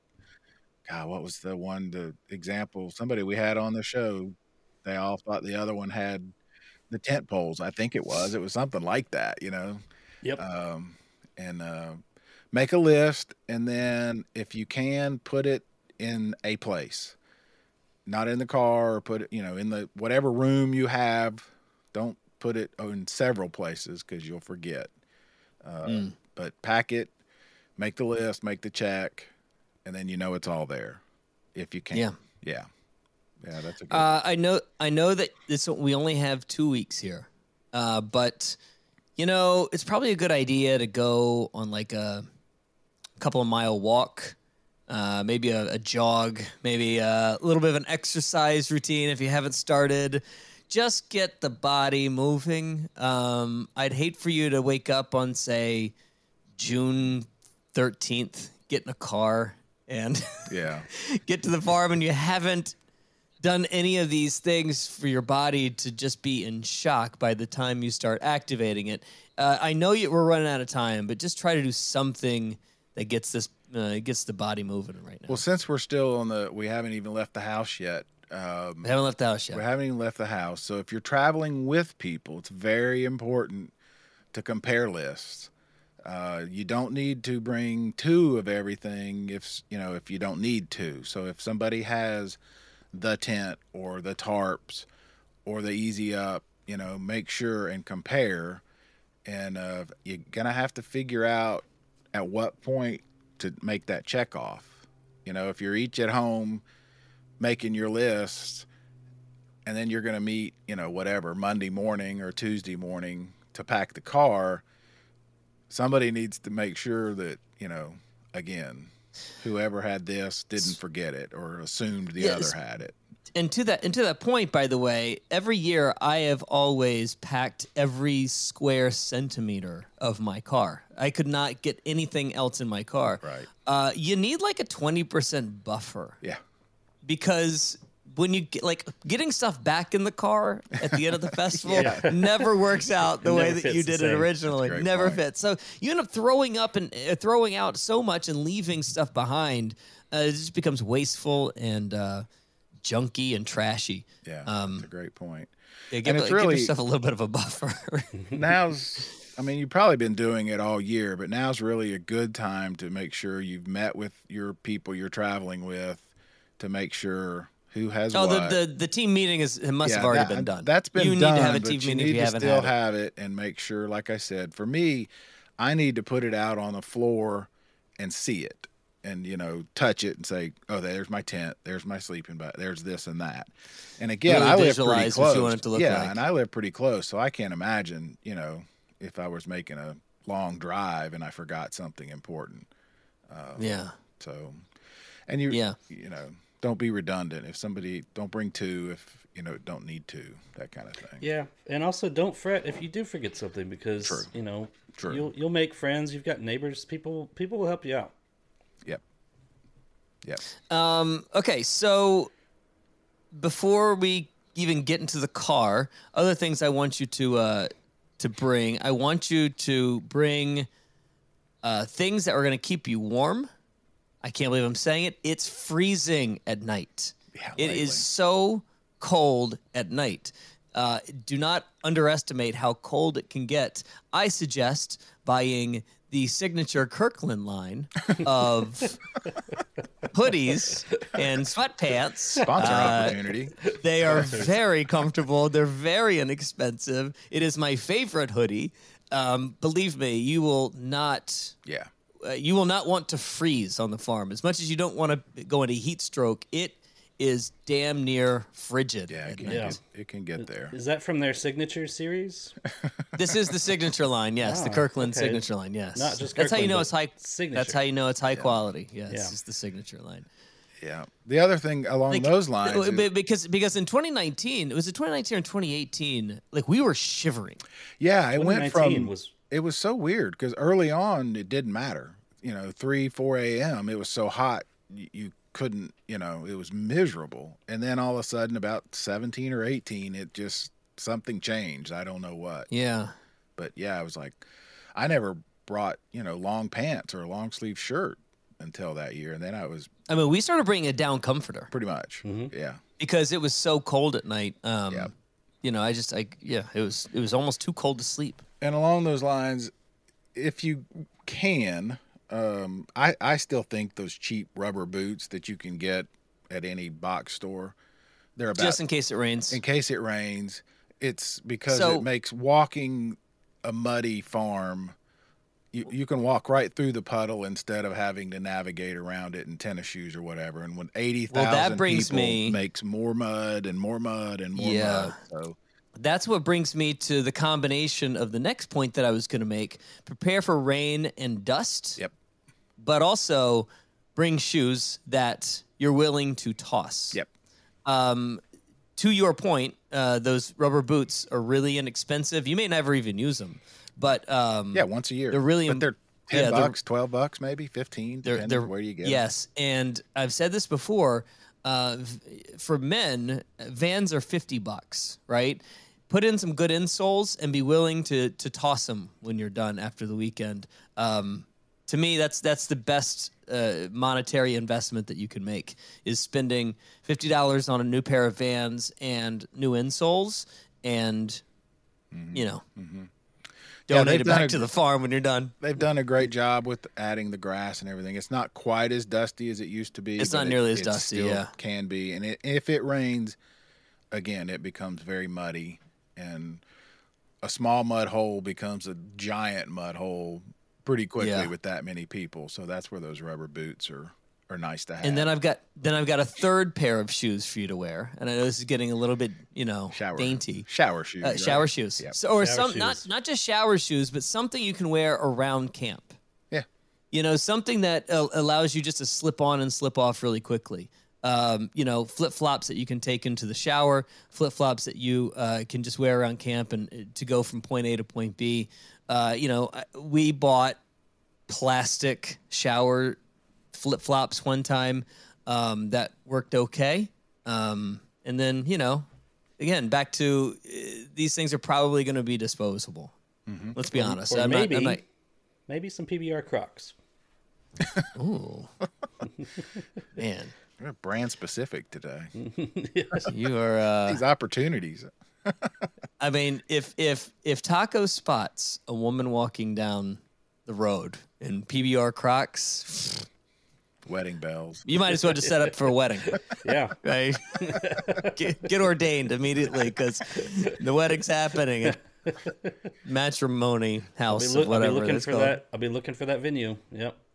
God, what was the one, the example, somebody we had on the show, they all thought the other one had the tent poles. I think it was, it was something like that, you know? Yep. um, and uh, make a list, and then if you can, put it in a place, not in the car, or put it, you know, in the whatever room you have. Don't put it in several places because you'll forget. Uh, But pack it, make the list, make the check, and then you know it's all there if you can. Yeah. yeah, yeah. That's a good. Uh, I know. I know that this. We only have two weeks here, uh, but you know, it's probably a good idea to go on like a couple of mile walk, uh, maybe a, a jog, maybe a little bit of an exercise routine if you haven't started. Just get the body moving. Um, I'd hate for you to wake up on, say, June thirteenth, get in a car and yeah, get to the farm and you haven't done any of these things for your body to just be in shock by the time you start activating it. Uh, I know you, we're running out of time, but just try to do something that gets this uh, gets the body moving right now. well, since we're still on the, we haven't even left the house yet. Um, We haven't left the house yet. We haven't even left the house. So if you're traveling with people, it's very important to compare lists. Uh, you don't need to bring two of everything if you know if you don't need to. So if somebody has the tent or the tarps or the easy up, you know, make sure and compare. And uh, you're gonna have to figure out at what point to make that check off. You know, if you're each at home making your list, and then you're going to meet, you know, whatever, Monday morning or Tuesday morning to pack the car, somebody needs to make sure that, you know, again, whoever had this didn't forget it or assumed the Yes. other had it. And to that and to that point, by the way, every year I have always packed every square centimeter of my car. I could not get anything else in my car. Right. Uh, you need like a twenty percent buffer. Yeah. Because when you get like getting stuff back in the car at the end of the festival never works out the It way never that you fits the did it same. originally. That's a great Never point. fits. So you end up throwing up and uh, throwing out so much and leaving stuff behind. Uh, it just becomes wasteful and uh, junky and trashy. Yeah. Um, that's a great point. Yeah, give, And it's give really- yourself a little bit of a buffer. Now's, I mean, you've probably been doing it all year, but now's really a good time to make sure you've met with your people you're traveling with to make sure who has oh, what. the, the the team meeting is it must Yeah, have already that- been done. That's been you done. need to have a but team you meeting need if you to haven't still had it. have it and make sure. Like I said, for me, I need to put it out on the floor and see it. and you know touch it and say, oh, there's my tent, there's my sleeping bag, there's this and that. And again, Really I live pretty visualize close. what you want it to look yeah, like. and I live pretty close, so I can't imagine, you know, if I was making a long drive and I forgot something important. Um, Yeah. So, and you, Yeah. you know, don't be redundant. If somebody, don't bring two if you know don't need two, that kind of thing. Yeah, and also don't fret if you do forget something because True. you know True. you'll you'll make friends. You've got neighbors. People people will help you out. Yep. Yep. Um, okay, so before we even get into the car, other things I want you to uh, to bring. I want you to bring uh, things that are going to keep you warm. I can't believe I'm saying it. It's freezing at night. Yeah, It lately. is so cold at night. Uh, do not underestimate how cold it can get. I suggest buying the signature Kirkland line of hoodies and sweatpants. Sponsor Uh, opportunity. They are very comfortable. They're very inexpensive. It is my favorite hoodie. Um, believe me, you will not. Yeah. Uh, you will not want to freeze on the farm. As much as you don't want to go into heat stroke, it is damn near frigid. Yeah, at it can, night. Yeah. Get, it can get there. Is that from their signature series? This is the signature line, yes, the Ah, Kirkland okay. signature line, yes. Not just that's how you Kirkland, know but it's high. signature. That's how you know it's high quality. Yes, Yeah. it's the signature line. Yeah. The other thing along Like, those lines, uh, is- be- because because in twenty nineteen, was it twenty nineteen or twenty eighteen? Like we were shivering. yeah, it went twenty from. nineteen was It was so weird because early on it didn't matter. You know, three, four a m. It was so hot you, you couldn't. You know, it was miserable. And then all of a sudden, about seventeen or eighteen, it just something changed. I don't know what. Yeah. But yeah, I was like, I never brought you know long pants or a long sleeve shirt until that year, and then I was I mean, we started bringing a down comforter pretty much. Yeah. because it was so cold at night. Um, Yeah. You know, I just, I yeah, it was it was almost too cold to sleep. And along those lines, if you can, um, I, I still think those cheap rubber boots that you can get at any box store, they're about Just in case it rains. in case it rains. It's because So- it makes walking a muddy farm. You you can walk right through the puddle instead of having to navigate around it in tennis shoes or whatever. And when eighty Well, thousand that brings people me- makes more mud and more mud and more Yeah. mud, so That's what brings me to the combination of the next point that I was going to make. Prepare for rain and dust. yep, But also bring shoes that you're willing to toss. yep. Um, to your point, uh, those rubber boots are really inexpensive. You may never even use them, but um, Yeah, once a year. They're really but im- they're ten yeah, they're- bucks, twelve bucks, maybe fifteen. they're, Depending they're where you get 'em. yes. And I've said this before. Uh, v- for men, Vans are fifty bucks, right? Put in some good insoles and be willing to to toss them when you're done after the weekend. Um, to me, that's that's the best uh, monetary investment that you can make is spending fifty dollars on a new pair of Vans and new insoles, and you know, Yeah, donate they've it done back a- to the farm when you're done. They've done a great job with adding the grass and everything. It's not quite as dusty as it used to be. It's but not it- nearly as it dusty, still yeah. can be. And it, if it rains, again, it becomes very muddy, and a small mud hole becomes a giant mud hole pretty quickly Yeah. with that many people. So that's where those rubber boots are are nice to have. And then I've got then I've got a third pair of shoes for you to wear, and I know this is getting a little bit, you know, shower dainty. shower shoes, Uh, right? shower shoes, Yep. so, or Shower some shoes. not not just shower shoes, but something you can wear around camp. Yeah. You know, something that uh, allows you just to slip on and slip off really quickly. Um, you know, flip flops that you can take into the shower, flip flops that you uh, can just wear around camp and uh, to go from point A to point B. Uh, you know, I- we bought plastic shower flip flops one time um, that worked okay. Um, and then, you know, again, back to uh, these things are probably going to be disposable. Let's be honest. or I'm not- maybe I'm not- maybe some P B R Crocs. ooh, man, We're brand specific today. you are. Uh, These opportunities. I mean, if if if Taco spots a woman walking down the road in P B R Crocs, Wedding bells. you might as well just set up for a wedding, Yeah. right? get, get ordained immediately because the wedding's happening at matrimony I'll house be, of look, I'll be whatever looking it's for called. that. I'll be looking for that venue. Yep.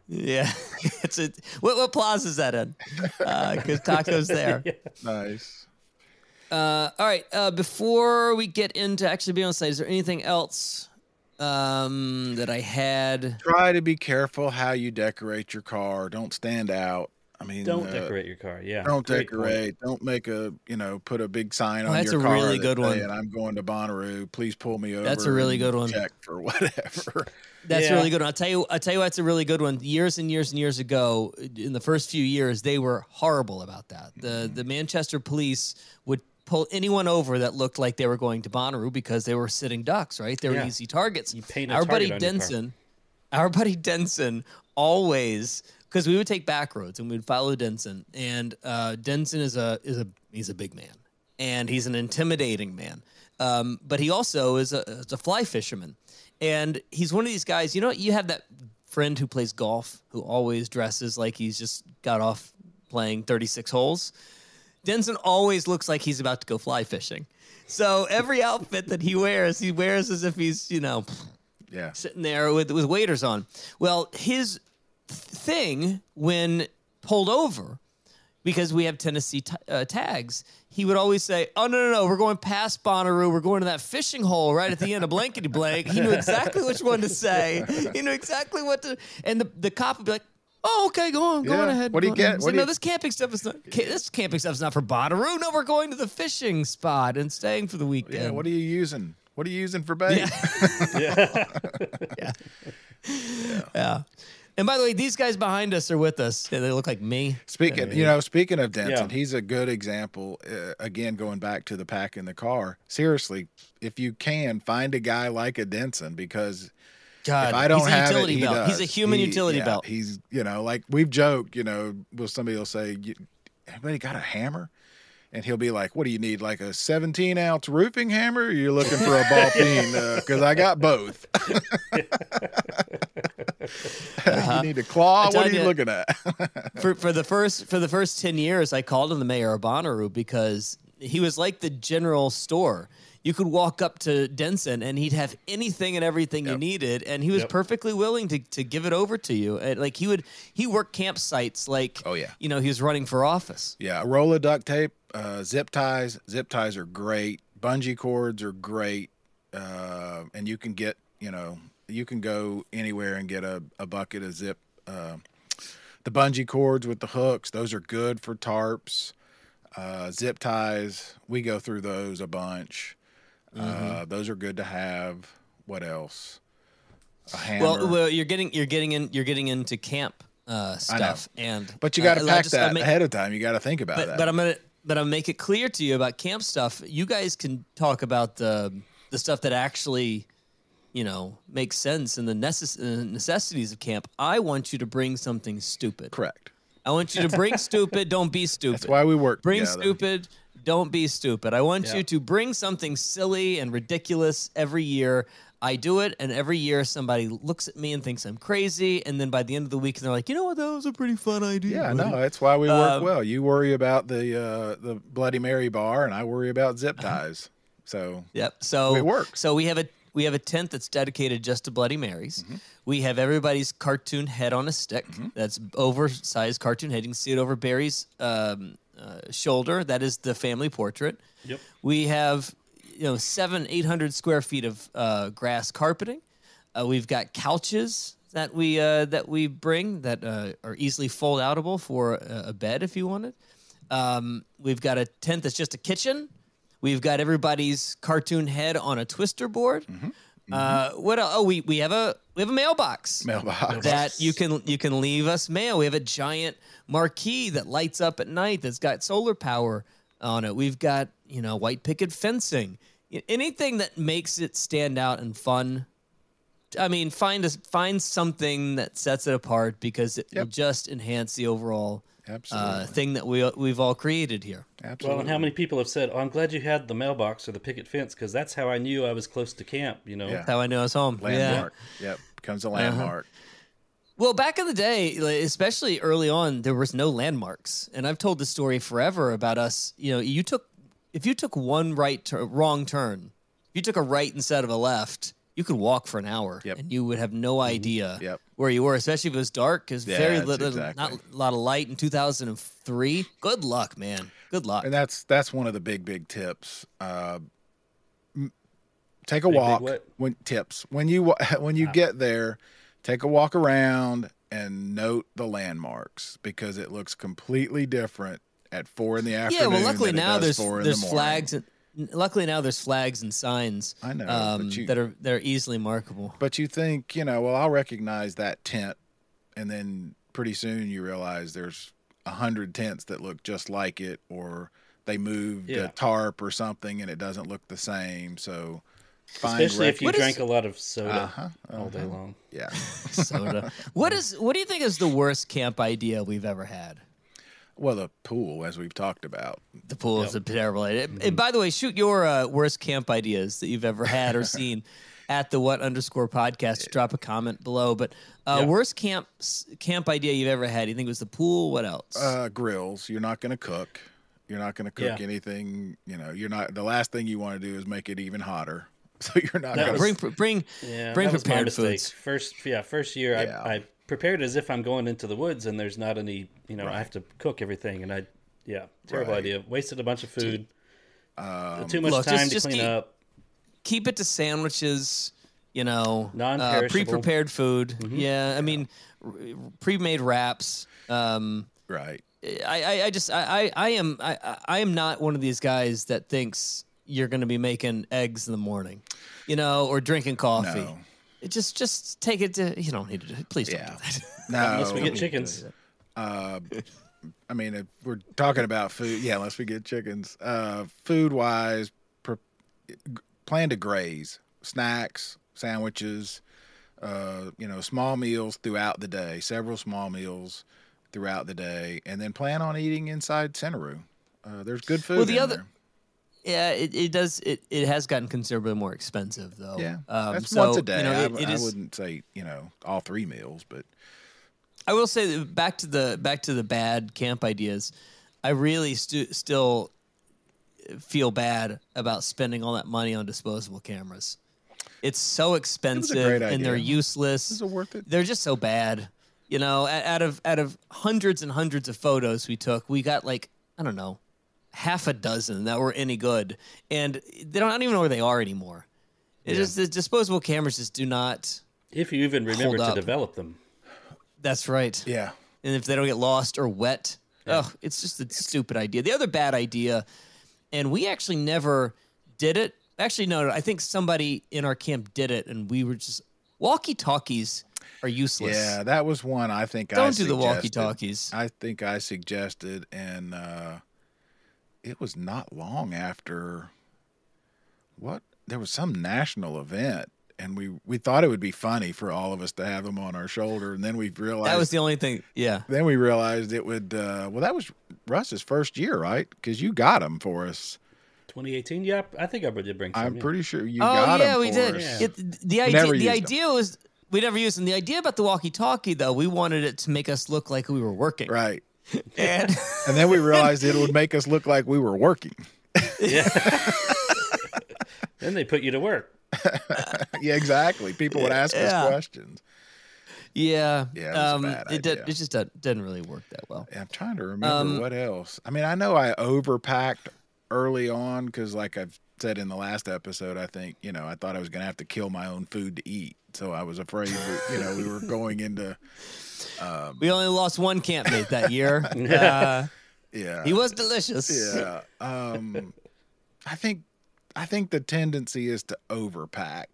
Yeah, it's a what, what plaza is that in? Because uh, tacos there. Yeah. Nice. Uh, all right. Uh, before we get into actually being on site, is there anything else um, that I had? Try to be careful how you decorate your car. Don't stand out. I mean, Don't uh, decorate your car. Yeah. Don't Great decorate. Don't make a, you know, put a big sign Oh, on that's your a car. really that good one. saying, I'm going to Bonnaroo. Please pull me over. That's a really and good one. Check for whatever. That's Yeah. a really good one. I'll tell you. I'll tell you what's a really good one. Years and years and years ago, in the first few years, they were horrible about that. The the Manchester police would pull anyone over that looked like they were going to Bonnaroo because they were sitting ducks, right? They were Yeah. easy targets. You paint a Our buddy target on your car. Denson, our buddy Denson always, because we would take back roads and we'd follow Denson, and uh, Denson is a is a he's a big man, and he's an intimidating man. Um, but he also is a, is a fly fisherman, and he's one of these guys. You know, you have that friend who plays golf who always dresses like he's just got off playing thirty-six holes. Denson always looks like he's about to go fly fishing. So every outfit that he wears, he wears as if he's, you know, Yeah. sitting there with, with waders on. Well, his th- thing when pulled over, because we have Tennessee t- uh, tags, he would always say, oh, no, no, no, we're going past Bonnaroo. We're going to that fishing hole right at the end of blankety blank. He knew exactly which one to say. He knew exactly what to, and the, the cop would be like, oh, okay, go on, go Yeah. on ahead. What do you go on ahead. get? So, What do no, you- this camping stuff is not. Ca- this camping stuff is not for Bonnaroo. No, we're going to the fishing spot and staying for the weekend. Yeah. What are you using? What are you using for bait? Yeah. Yeah. Yeah. And by the way, these guys behind us are with us. They look like me. Speaking, you know, speaking of Denson, Yeah. he's a good example. Uh, again, going back to the pack in the car. Seriously, if you can find a guy like a Denson, because God, if I don't he's a have utility it, he belt. does. He's a human He- utility yeah, belt. He's, you know, like we've joked, you know, well, somebody will say, "You- anybody got a hammer? And he'll be like, what do you need, like a seventeen ounce roofing hammer? Or you're looking for a ball peen? Because I got both. You need a claw? I What are tell you ya- looking at? for for the first for the first ten years, I called him the mayor of Bonnaroo because he was like the general store. You could walk up to Denson and he'd have anything and everything you Yep. needed, and he was Yep. perfectly willing to, to give it over to you. And like he would, he worked campsites like, Oh, yeah. you know, he was running for office. Yeah, a roll of duct tape, uh, zip ties. Zip ties are great. Bungee cords are great. Uh, and you can get, you know, you can go anywhere and get a, a bucket of zip. Uh, the bungee cords with the hooks, those are good for tarps. Uh, zip ties, we go through those a bunch. Uh, those are good to have. What else? A hammer. Well, well, you're getting you're getting in you're getting into camp uh, stuff, and but you got to uh, I pack just- I that make- ahead of time. You got to think about But, that. but I'm gonna but I'm make it clear to you about camp stuff. You guys can talk about the the stuff that actually, you know, makes sense and the necess- uh, necessities of camp. I want you to bring something stupid. Correct. I want you to bring stupid. Don't be stupid. That's why we work Bring together. stupid. Don't be stupid. I want Yeah. you to bring something silly and ridiculous every year. I do it, and every year somebody looks at me and thinks I'm crazy, and then by the end of the week, they're like, "You know what? That was a pretty fun idea." Yeah, buddy." no, that's why we work Um, well. You worry about the uh, the Bloody Mary bar, and I worry about zip ties. So Yep. So It works. So we have a we have a tent that's dedicated just to Bloody Marys. Mm-hmm. We have everybody's cartoon head on a stick. That's oversized cartoon head. You can see it over Barry's um, uh, shoulder. That is the family portrait. Yep. We have you know seven eight hundred square feet of uh, grass carpeting. Uh, we've got couches that we uh, that we bring that uh, are easily fold outable for a, a bed if you wanted. Um, we've got a tent that's just a kitchen. We've got everybody's cartoon head on a twister board. Uh, what else? Oh, we we have a we have a mailbox mailbox. that you can you can leave us mail. We have a giant marquee that lights up at night that's got solar power on it. We've got you know white picket fencing. Y- Anything that makes it stand out and fun. I mean, find us find something that sets it apart because it will Yep. just enhance the overall uh, Absolutely. thing that we we've all created here. Absolutely. Well, and how many people have said, "Oh, I'm glad you had the mailbox or the picket fence because that's how I knew I was close to camp." You know. Yeah. That's how I know I was home. Yeah. landmark? Yep, becomes a landmark. Well, back in the day, like, especially early on, there was no landmarks, and I've told this story forever about us. You know, you took if you took one right tur wrong turn, if you took a right instead of a left, you could walk for an hour, Yep. and you would have no idea Yep. where you were, especially if it was dark, because Yeah, very that's little, exactly. not a lot of light in two thousand three. Good luck, man. Good luck. And that's that's one of the big big tips. Uh, m- take a Big, big walk. what? When tips when you wa- when you get there, take a walk around and note the landmarks because it looks completely different at four in the Yeah, afternoon. well, luckily than it now does there's four in there's the morning. flags. And, luckily now there's flags and signs. I know, but um, you- that are that are easily markable. But you think, you know, well, I'll recognize that tent, and then pretty soon you realize there's a hundred tents that look just like it, or they moved Yeah. a tarp or something and it doesn't look the same. So, find Especially if you What is- drank a lot of soda Uh-huh, all day uh-huh. long. yeah. Soda. What is? What do you think is the worst camp idea we've ever had? Well, the pool, as we've talked about. The pool is a terrible idea. And by the way, shoot your uh, worst camp ideas that you've ever had or seen at the what underscore podcast. Drop a comment below. But uh, Yeah. worst camp camp idea you've ever had? You think it was the pool? What else? Uh, grills. You're not going to cook. You're not going to cook Yeah. anything. You know, you're not. The last thing you want to do is make it even hotter. So you're not That going was- to. bring bring Yeah, bring that was my prepared mistake. foods. First, yeah, first year Yeah. I, I prepared as if I'm going into the woods and there's not any, you know, I Right. have to cook everything, and I, yeah, terrible Right. idea. Wasted a bunch of food. Um, Too much Look, time just- to just clean keep- up. Keep it to sandwiches. You know, uh, Non-perishable. pre-prepared food. Mm-hmm. Yeah, I mean, r- pre-made wraps. Um, right. I, I, I just I, I, I am I, I- I am not one of these guys that thinks you're going to be making eggs in the morning, you know, or drinking coffee. No. It just just take it to you don't need to do it. Please don't Yeah. do that. No. Unless we get chickens. Uh, I mean, if we're talking about food, yeah, unless we get chickens. Uh, food wise, pre- plan to graze, snacks, sandwiches, uh, you know, small meals throughout the day, several small meals throughout the day, and then plan on eating inside Centeroo. Uh, there's good food. Well, the in other- there. Yeah, it, it does. It, it has gotten considerably more expensive though. yeah, um, that's so, once a day. You know, I, it, it I is- wouldn't say you know all three meals, but I will say that back to the back to the bad camp ideas. I really stu- still feel bad about spending all that money on disposable cameras. It's so expensive great and they're idea. useless. is it worth it? They're just so bad. You know, o- out of out of hundreds and hundreds of photos we took, we got like I don't know, half a dozen that were any good, and they don't I don't even know where they are anymore. It's Yeah. just the disposable cameras just do not. If you even remember to up. develop them. That's right. Yeah, And if they don't get lost or wet, oh, it's just a stupid idea. The other bad idea, and we actually never did it. Actually, no, I think somebody in our camp did it, and we were just walkie-talkies are useless. yeah, that was one I think I Don't do the suggested. walkie-talkies. I think I suggested, and uh, it was not long after what there was some national event, and we we thought it would be funny for all of us to have them on our shoulder, and then we realized That was the only thing. Yeah. then we realized it would. Uh, well, that was Russ's first year, right? Because you got them for us. twenty eighteen, yeah, I think I did bring some. I'm yeah. pretty sure you Oh got them yeah, we for did. us. Yeah. It, the idea, never the used 'em. idea was we never used them. The idea about the walkie-talkie, though, we wanted it to make us look like we were working. Right, And and then we realized it would make us look like we were working. Yeah. Then they put you to work. Yeah, exactly. People would ask Yeah. us questions. yeah, Yeah, it was a um, bad it, did, idea. it just doesn't, didn't really work that well. Yeah, I'm trying to remember Um, what else. I mean, I know I overpacked early on because, like I've said in the last episode, I think you know I thought I was going to have to kill my own food to eat, so I was afraid that you know we were going into We only lost one campmate that year. uh, yeah he was delicious. yeah. Um, I think I think the tendency is to overpack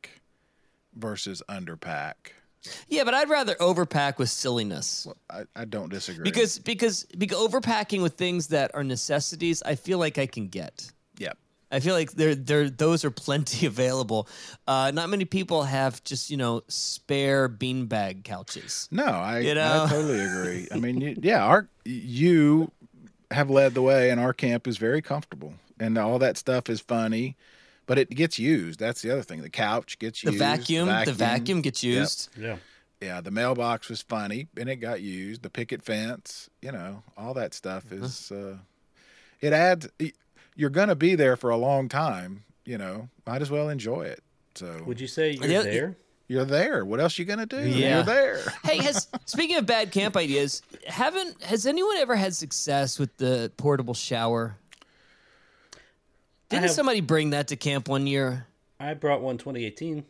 versus underpack. Yeah, but I'd rather overpack with silliness. I, I don't disagree Because because because overpacking with things that are necessities, I feel like I can get. yep. I feel like there there those are plenty available. Uh, not many people have just you know spare beanbag couches. No, I, You know? I totally agree. I mean, you, yeah, our you have led the way, and our camp is very comfortable, and all that stuff is funny, but it gets used. That's the other thing. The couch gets The used. vacuum, the vacuum gets Yep. used. Yeah. Yeah, the mailbox was funny, and it got used. The picket fence, you know, all that stuff Uh-huh. is. Uh, it adds. You're gonna be there for a long time. You know, might as well enjoy it. So Would you say you're The oth- there? You're there. What else you gonna do? Yeah. You're there. Hey, has speaking of bad camp ideas, haven't has anyone ever had success with the portable shower? Didn't have- somebody bring that to camp one year? I brought one twenty eighteen.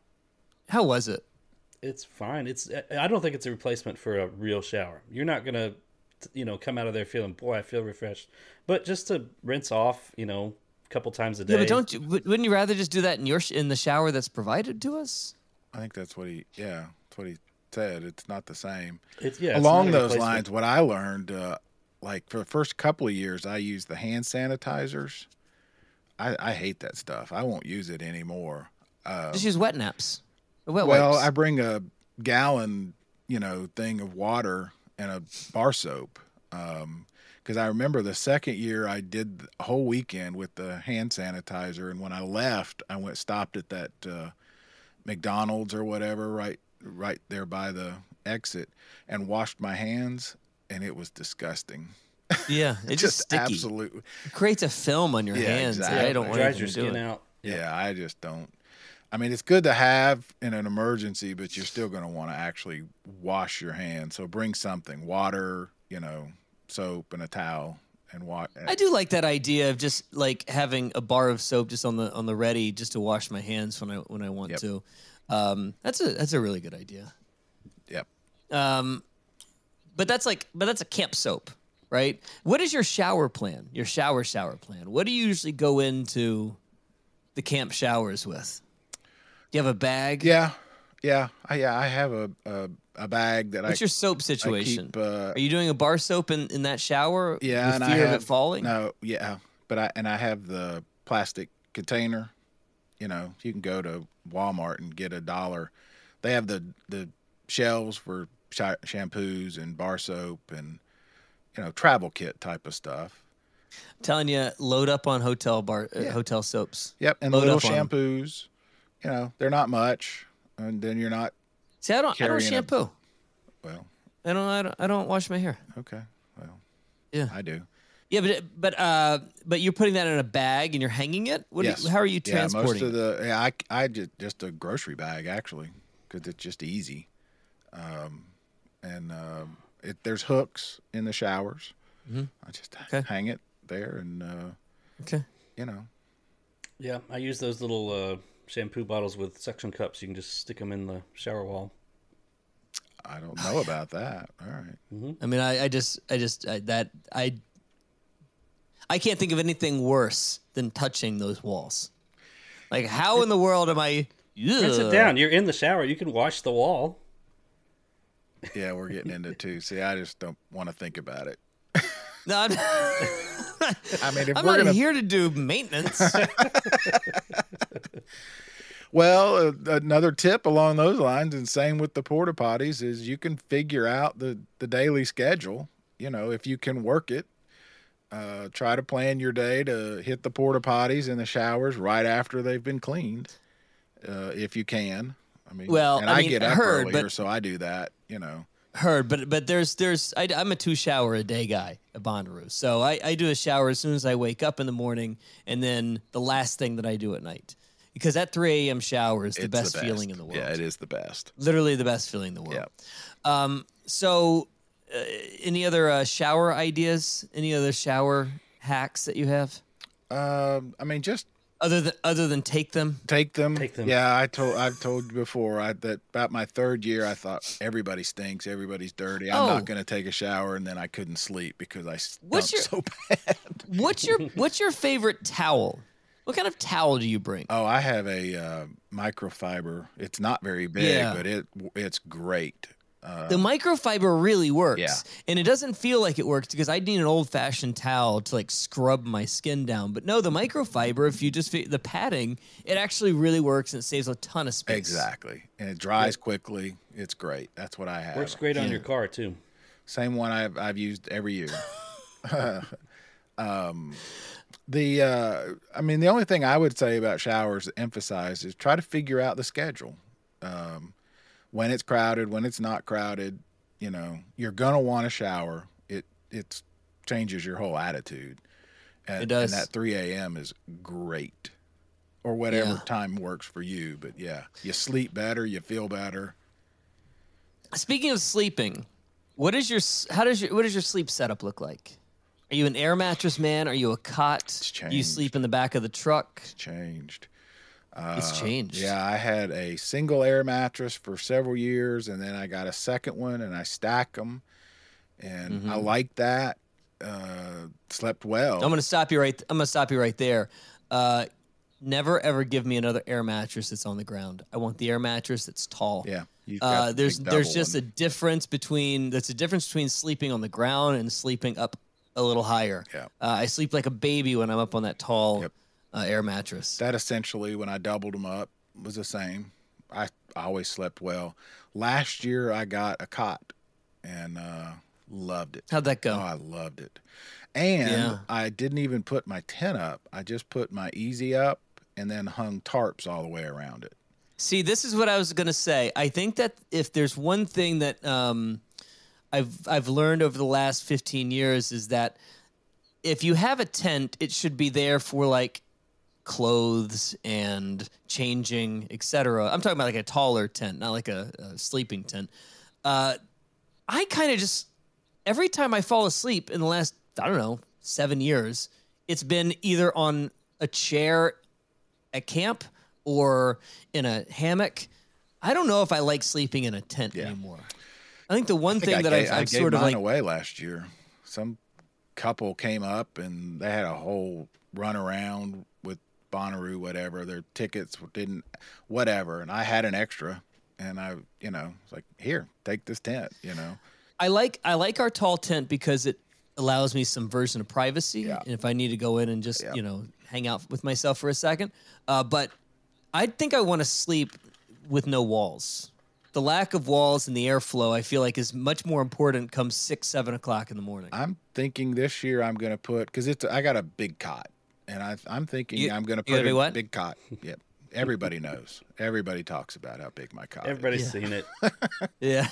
How was it? It's fine. It's I don't think it's a replacement for a real shower. You're not gonna, you know, come out of there feeling, boy, I feel refreshed. But just to rinse off, you know, a couple times a day. Yeah, but don't you? wou- Wouldn't you rather just do that in your sh- in the shower that's provided to us? I think that's what he. Yeah, that's what he said. It's not the same. It's, yeah, it's Along not a those replacement. lines, what I learned, uh, like for the first couple of years, I used the hand sanitizers. I, I hate that stuff. I won't use it anymore. Just use wet naps. Or wet Well, wipes. I bring a gallon, you know, thing of water and a bar soap. Um, because I remember the second year I did the whole weekend with the hand sanitizer, and when I left, I went stopped at that uh, McDonald's or whatever, right, right there by the exit, and washed my hands, and it was disgusting. yeah, it's just, sticky. absolutely. It creates a film on your Yeah, hands. exactly. I Yeah, don't it want dries anything your to do skin it. out. Yeah, I just don't. I mean, it's good to have in an emergency, but you're still going to want to actually wash your hands. So bring something, water, you know, soap and a towel, and wash. I do like that idea of just like having a bar of soap just on the on the ready, just to wash my hands when I when I want Yep. to. Um, that's a that's a really good idea. Yep. Um, but that's like but that's a camp soap, right? What is your shower plan? Your shower shower plan? What do you usually go into the camp showers with? Do you have a bag? Yeah, yeah, I, yeah. I have a a, a bag that What's I your soap I situation? keep. Uh, Are you doing a bar soap in, in that shower? yeah, with and fear I have of it falling. No, yeah, but I and I have the plastic container. You know, you can go to Walmart and get a dollar. They have the the shelves for sh- shampoos and bar soap and you know travel kit type of stuff. I'm telling you, load up on hotel bar uh, Yeah. hotel soaps. Yep, and Load little up on 'em. shampoos. You know, they're not much, and then you're not See, I don't I don't Carrying a- shampoo. well. I don't I don't I don't wash my hair. Okay, well, Yeah. I do. Yeah, but it- but uh, but you're putting that in a bag and you're hanging it. What? do Yes. you, how are you transporting? Yeah, most of the yeah, I I just just a grocery bag actually because it's just easy, um, and um, it there's hooks in the showers. Mhm. I just Okay. hang it there, and uh, Okay. you know, Yeah, I use those little uh, shampoo bottles with suction cups. You can just stick them in the shower wall. I don't know about that. All right, I mean, I, I just I just I, that I I can't think of anything worse than touching those walls. Like, how in the world am I? Rinse it Ugh. down. You're in the shower. You can wash the wall. yeah, we're getting into two. See, I just don't want to think about it. No, I'm, I mean, if I'm we're not gonna here to do maintenance. Well, uh, another tip along those lines, and same with the porta potties, is you can figure out the, the daily schedule. You know, if you can work it, uh, try to plan your day to hit the porta potties and the showers right after they've been cleaned, uh, if you can. I mean, Well, and I I, mean, get up heard, earlier, but- so I do that. You know, Heard, but but there's there's I, I'm a two shower a day guy at Bonnaroo, so I, I do a shower as soon as I wake up in the morning, and then the last thing that I do at night, because that three a.m. shower is the it's best, feeling in the world. Yeah, it is the best. Literally the best feeling in the world. Yeah. Um. So, uh, any other uh, shower ideas? Any other shower hacks that you have, Um, I mean, just other than other than take them? take them. Take them. Yeah, I told I've told you before I, that about my third year I thought everybody stinks, everybody's dirty. I'm Oh. not going to take a shower, and then I couldn't sleep because I stunk What's your- so bad. What's your What's your favorite towel? What kind of towel do you bring? Oh, I have a uh, microfiber. It's not very big, Yeah. but it it's great. Uh, The microfiber really works. Yeah. And it doesn't feel like it works because I need an old fashioned towel to like scrub my skin down. But no, the microfiber, if you just fit the padding, it actually really works and it saves a ton of space. exactly, and it dries quickly. It's great. That's what I have. Works great on your car too. Same one I've I've used every year. um, the uh, I mean, the only thing I would say about showers to emphasize is try to figure out the schedule. Um, when it's crowded, when it's not crowded, you know, you're gonna want to shower. It it changes your whole attitude. And, It does. And that three a.m. is great. or whatever Yeah. time works for you. But yeah, you sleep better, you feel better. Speaking of sleeping, what is your s- how does your what does your sleep setup look like? Are you an air mattress man? Are you a cot? Do you changed. sleep in the back of the truck? Changed. It's Uh, changed. Yeah, I had a single air mattress for several years, and then I got a second one, and I stack them, and I Mm-hmm. like that. Uh, slept well. I'm gonna stop you right. I'm gonna stop you right there. Uh, never ever give me another air mattress that's on the ground. I want the air mattress that's tall. Yeah, you've got Uh, the there's big there's double just a one. difference between there's a difference between sleeping on the ground and sleeping up a little higher. Yeah. Uh, I sleep like a baby when I'm up on that tall Yep. uh, air mattress. That essentially, when I doubled them up, was the same. I, I always slept well. Last year, I got a cot, and uh, loved it. How'd that go? Oh, I loved it. And Yeah. I didn't even put my tent up. I just put my easy up and then hung tarps all the way around it. See, this is what I was gonna say. I think that if there's one thing that um, I've I've learned over the last fifteen years is that if you have a tent, it should be there for like clothes and changing, et cetera. I'm talking about like a taller tent, not like a, a sleeping tent. Uh, I kind of just every time I fall asleep in the last I don't know seven years, it's been either on a chair at camp or in a hammock. I don't know if I like sleeping in a tent Yeah. anymore. I think the one I think thing I that gave, I've, I I've gave sort of mine like away last year. Some couple came up and they had a whole run around with Bonnaroo, whatever. Their tickets didn't, whatever. And I had an extra, and I, you know, it's like, here, take this tent, you know. I like I like our tall tent because it allows me some version of privacy. Yeah. And if I need to go in and just Yeah. you know hang out with myself for a second, uh, but I think I want to sleep with no walls. The lack of walls and the airflow, I feel like, is much more important come six, seven o'clock in the morning. I'm thinking this year I'm going to put, because it's, I got a big cot, and I, I'm thinking You- I'm going to you got a put big a what? big cot. Yep. Everybody knows. Everybody talks about how big my cot is. Everybody's Yeah. seen it. Yeah.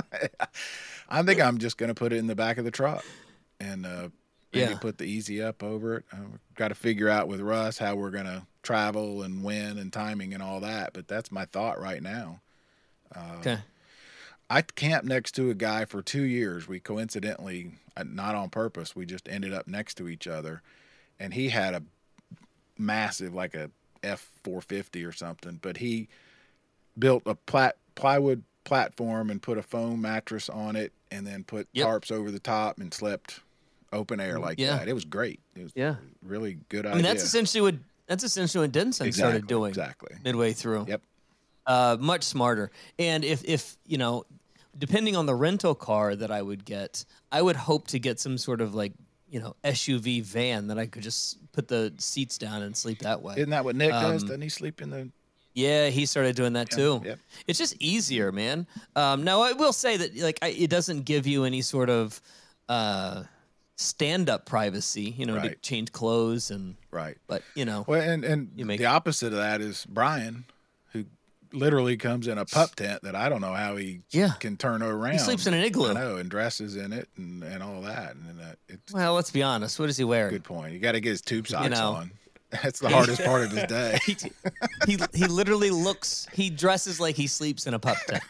I think I'm just going to put it in the back of the truck and uh, maybe Yeah. put the easy up over it. I've got to figure out with Russ how we're going to travel and when and timing and all that. But that's my thought right now. Okay. I camped next to a guy for two years. We coincidentally, uh, not on purpose, we just ended up next to each other. And he had a massive, like a F four fifty or something, but he built a plat- plywood platform and put a foam mattress on it and then put Yep. tarps over the top and slept open air like Yeah. that. It was great. It was Yeah. a really good I idea. mean, that's essentially what that's essentially what Denson exactly, started doing Exactly. midway through. Yep. Uh, much smarter. And if if you know, depending on the rental car that I would get, I would hope to get some sort of like you know S U V van that I could just put the seats down and sleep that way. Isn't that what Nick does? Um, Doesn't he sleep in the Yeah, he started doing that too. yep. It's just easier, man. Um, now I will say that like I, it doesn't give you any sort of uh, stand-up privacy, you know, to Right. change clothes and. right? But you know, Well, and and You make- the opposite of that is Brian, who literally comes in a pup tent that I don't know how he Yeah. can turn around. sleeps in an igloo. I know, and dresses in it and, and all that. And uh, it's well, let's be honest. What is he a wearing? good point. You got to get his tube socks know. on. That's the hardest part of his day. He, he he literally looks. He dresses like he sleeps in a pup tent.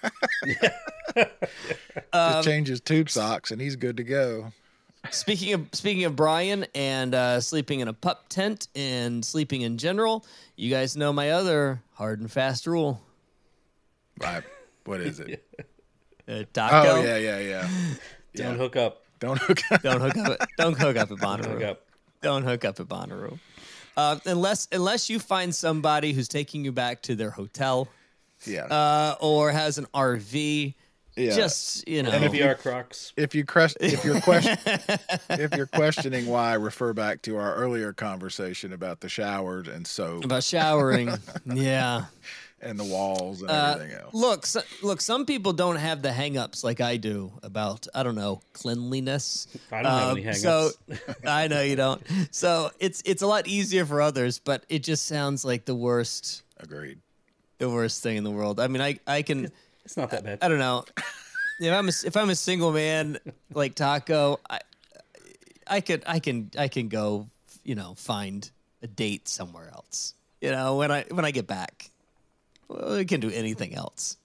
Um, Just change his tube socks and he's good to go. Speaking of speaking of Brian and uh, sleeping in a pup tent and sleeping in general, you guys know my other hard and fast rule. Right. What is it? Uh, taco. Oh yeah, yeah, yeah. Don't Yeah. hook up. Don't hook up. Don't hook up. At, don't hook up at Hook Bonnaroo. up. Don't hook up at Bonnaroo. Uh, unless unless you find somebody who's taking you back to their hotel Yeah. uh, or has an R V. yeah. Just you know. N P R Crocs. if you cres- if you're question- if you're questioning why, refer back to our earlier conversation about the showers and soap about showering. Yeah. and the walls and Uh, everything else. look, so, look. Some people don't have the hang-ups like I do about I don't know cleanliness. I don't have Um, any So hang-ups. I know you don't. So it's it's a lot easier for others, but it just sounds like the worst Agreed. the worst thing in the world. I mean, I I can It's not that bad. I don't know if I'm a, if I'm a single man like Taco, I I could I can I can go you know find a date somewhere else. You know, when I when I get back, well, we can do anything else.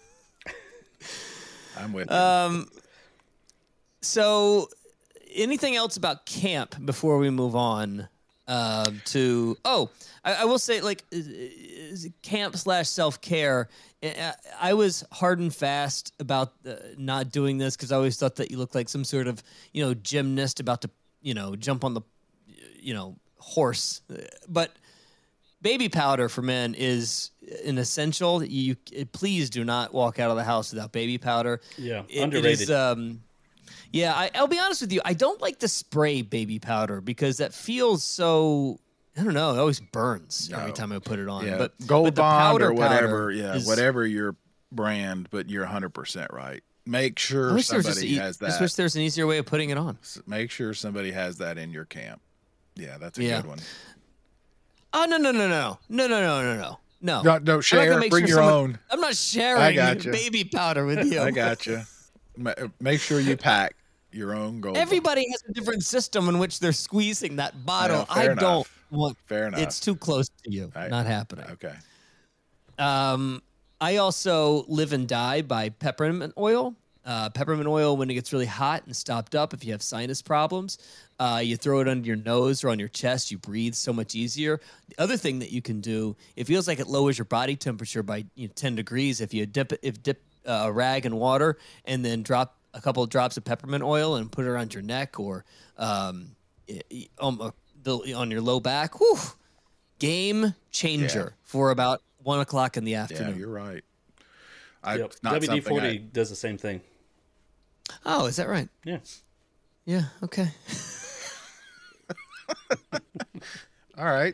I'm with you. Um. So, anything else about camp before we move on uh, to? Oh, I, I will say, like, uh, uh, camp slash self care. I was hard and fast about uh, not doing this because I always thought that you looked like some sort of, you know, gymnast about to, you know, jump on the, you know, horse. But baby powder for men is an essential. You please do not walk out of the house without baby powder. Yeah, It- underrated. It is, um, yeah, I, I'll be honest with you. I don't like to spray baby powder because that feels so. I don't know. It always burns every No. time I put it on. yeah, but Gold but the Bond powder or whatever. powder Yeah, is- whatever your brand, but you're one hundred percent right. Make I sure wish there was just somebody e- has just that. wish there's an easier way of putting it on. S- Make sure somebody has that in your camp. Yeah, that's a Yeah. good one. Oh no no no no no no no no no no no! No, no, I'm not gonna share. make Bring sure your someone- own. I'm not sharing gotcha. baby powder with you. I got you. Make sure you pack your own Gold Bond. Everybody has a different system in which they're squeezing that bottle. I know, fair I don't enough. want. Fair enough. It's too close to you. I- Not happening. Okay. Um, I also live and die by peppermint oil. Uh, peppermint oil, when it gets really hot and stopped up, if you have sinus problems, uh, you throw it under your nose or on your chest, you breathe so much easier. The other thing that you can do, it feels like it lowers your body temperature by you know, ten degrees if you dip it- if dip uh, a rag in water and then drop a couple of drops of peppermint oil and put it around your neck or um, i- i- um, uh, the- on your low back. Whew, game changer Yeah. for about one o'clock in the Yeah, afternoon. you're right. I, Yep. it's not W D forty something does the same thing. Oh, is that right? Yeah. Yeah. Okay. I, all right.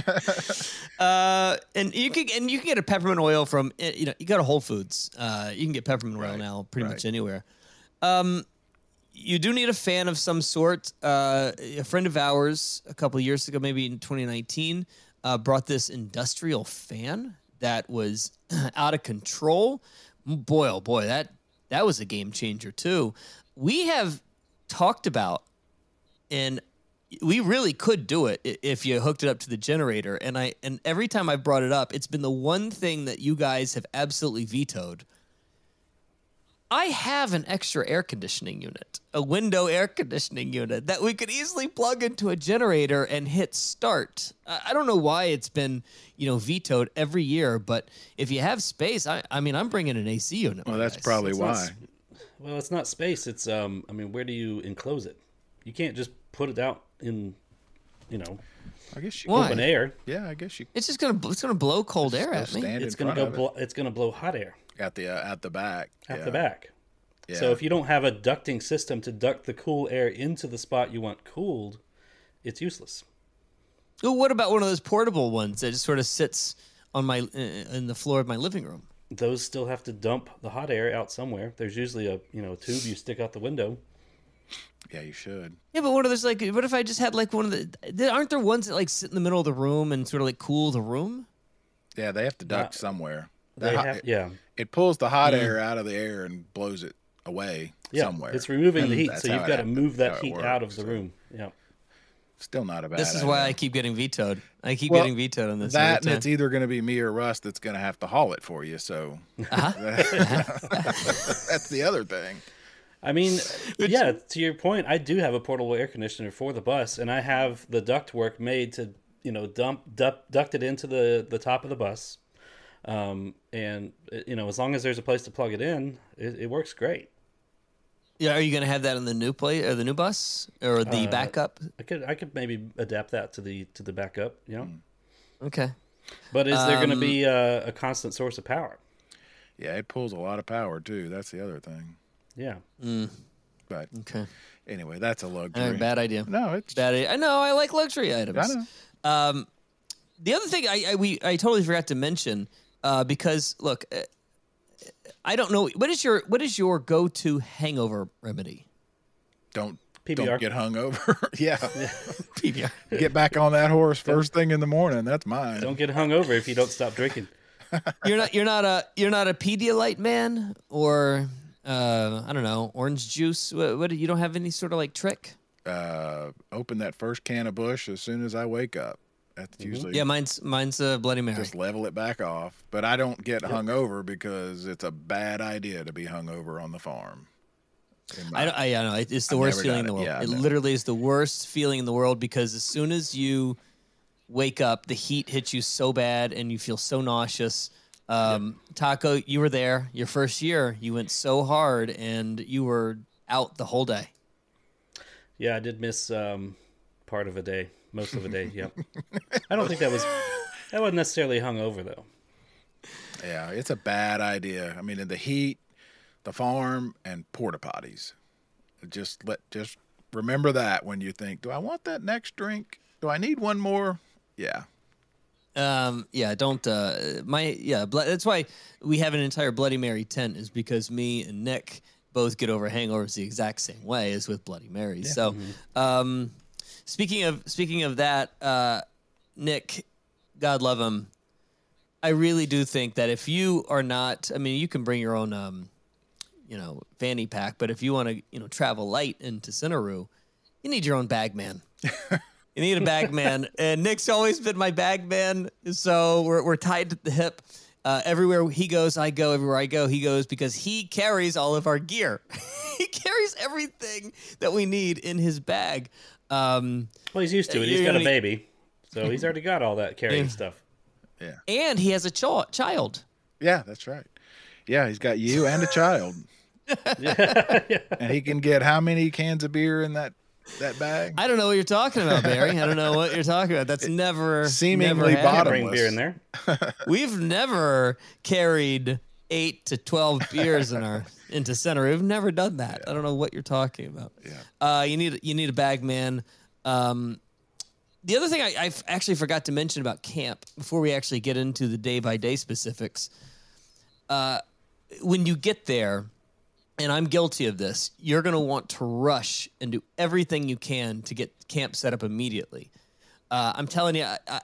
Uh, and you can and you can get a peppermint oil from eh, you know you go to Whole Foods. Uh, you can get peppermint oil Right, now pretty right. much anywhere. Um, you do need a fan of some sort. Uh, a friend of ours a couple of years ago, maybe in twenty nineteen, uh, brought this industrial fan that was out of control. Boy, oh boy, that that was a game changer too. We have talked about, and we really could do it i- if you hooked it up to the generator. And I and every time I brought it up, it's been the one thing that you guys have absolutely vetoed. I have an extra air conditioning unit, a window air conditioning unit that we could easily plug into a generator and hit start. I I don't know why it's been, you know, vetoed every year, but if you have space, I, I mean, I'm bringing an A C unit. Well, my that's guys. probably It's not why. s- Well, it's not space. It's um. I mean, where do you enclose it? You can't just put it out in, you know, I guess you. Why? open air. Yeah, I guess you. It's just gonna it's gonna blow cold air go at me. stand It's in gonna front go. of it. Blo- it's gonna blow hot air at the uh, at the back. at yeah. the back. Yeah. So if you don't have a ducting system to duct the cool air into the spot you want cooled, it's useless. Ooh, what about one of those portable ones that just sort of sits on my uh, in the floor of my living room? Those still have to dump the hot air out somewhere. There's usually a you know tube you stick out the window. yeah, you should. Yeah, but what are those like? What if I just had like one of the? there- Aren't there ones that like sit in the middle of the room and sort of like cool the room? Yeah, they have to duck Not- somewhere. They The hot- have, yeah, It pulls the hot air out of the air and blows it away yeah. somewhere. It's removing the heat, That's so how you've it got to hap- move how that it heat out of works, the so room. Yeah. Still not a bad. This is why I idea. keep getting vetoed. I keep Well, getting vetoed on this. that, every and time. it's either going to be me or Russ that's going to have to haul it for you. So Uh-huh. that's the other thing. I mean, yeah, to your point, I do have a portable air conditioner for the bus, and I have the ductwork made to, you know, dump, duct, duct it into the, the top of the bus. Um, and, uh, you know, as long as there's a place to plug it in, it, it works great. Yeah, are you gonna have that in the new play or the new bus or the Uh, backup? I could I could maybe adapt that to the to the backup, you know. Okay. But is there going to Um, be a, a constant source of power? Yeah, it pulls a lot of power too. That's the other thing. Yeah. But Okay. anyway, that's a All luxury. right, bad idea. No, it's Bad idea. I know. I like luxury items. I know. Um, the other thing I, I we I totally forgot to mention uh, because look, uh, I don't know what is your what is your go to hangover remedy? Don't P B R. don't get hung over. yeah. P B R. Get back on that horse first thing in the morning. That's mine. Don't get hung over if you don't stop drinking. You're not you're not a you're not a Pedialyte man or uh, I don't know orange juice. What, what you don't have any sort of like trick? Uh, open that first can of Bush as soon as I wake up, That's usually Yeah, mine's mine's a Bloody Mary. just level it back off. But I don't get hungover because it's a bad idea to be hungover on the farm. In my- I don't. I, I know it- it's the I worst never feeling in got the it. world. Yeah, I it know. literally is the worst feeling in the world because as soon as you wake up, the heat hits you so bad and you feel so nauseous. Um, Taco, you were there. Your first year, you went so hard and you were out the whole day. Yeah, I did miss um, part of a day, most of a day. Yep. I don't think that was that wasn't necessarily hungover though. Yeah, it's a bad idea. I mean, in the heat, the farm, and porta potties. Just let just remember that when you think, do I want that next drink? Do I need one more? Yeah. Um, yeah, don't. Uh, my yeah, blo- that's why we have an entire Bloody Mary tent is because me and Nick both get over hangovers the exact same way as with Bloody Marys. So, um, speaking of speaking of that, uh, Nick, God love him. I really do think that if you are not, I mean, you can bring your own, um, you know, fanny pack, but if you want to, you know, travel light into Cinnaru, you need your own bag man. You need a bag man, and Nick's always been my bag man, so we're we're tied to the hip. Uh, everywhere he goes, I go. Everywhere I go, he goes because he carries all of our gear. He carries everything that we need in his bag. Um, Well, he's used to it. He's You're got a gonna- baby, so he's already got all that carrying stuff. and he has a ch- child. Yeah, that's right. Yeah, he's got you and a child. And he can get how many cans of beer in that that bag? I don't know what you're talking about, Barry. I don't know what you're talking about. That's never Seemingly never bottom- happened. Bring beer in there. We've never carried eight to twelve beers in our into center. We've never done that. I don't know what you're talking about. Yeah. Uh, you need you need a bag man. Um, the other thing I, I actually forgot to mention about camp before we actually get into the day by day specifics. Uh, when you get there, and I'm guilty of this, you're going to want to rush and do everything you can to get camp set up immediately. Uh, I'm telling you, I, I,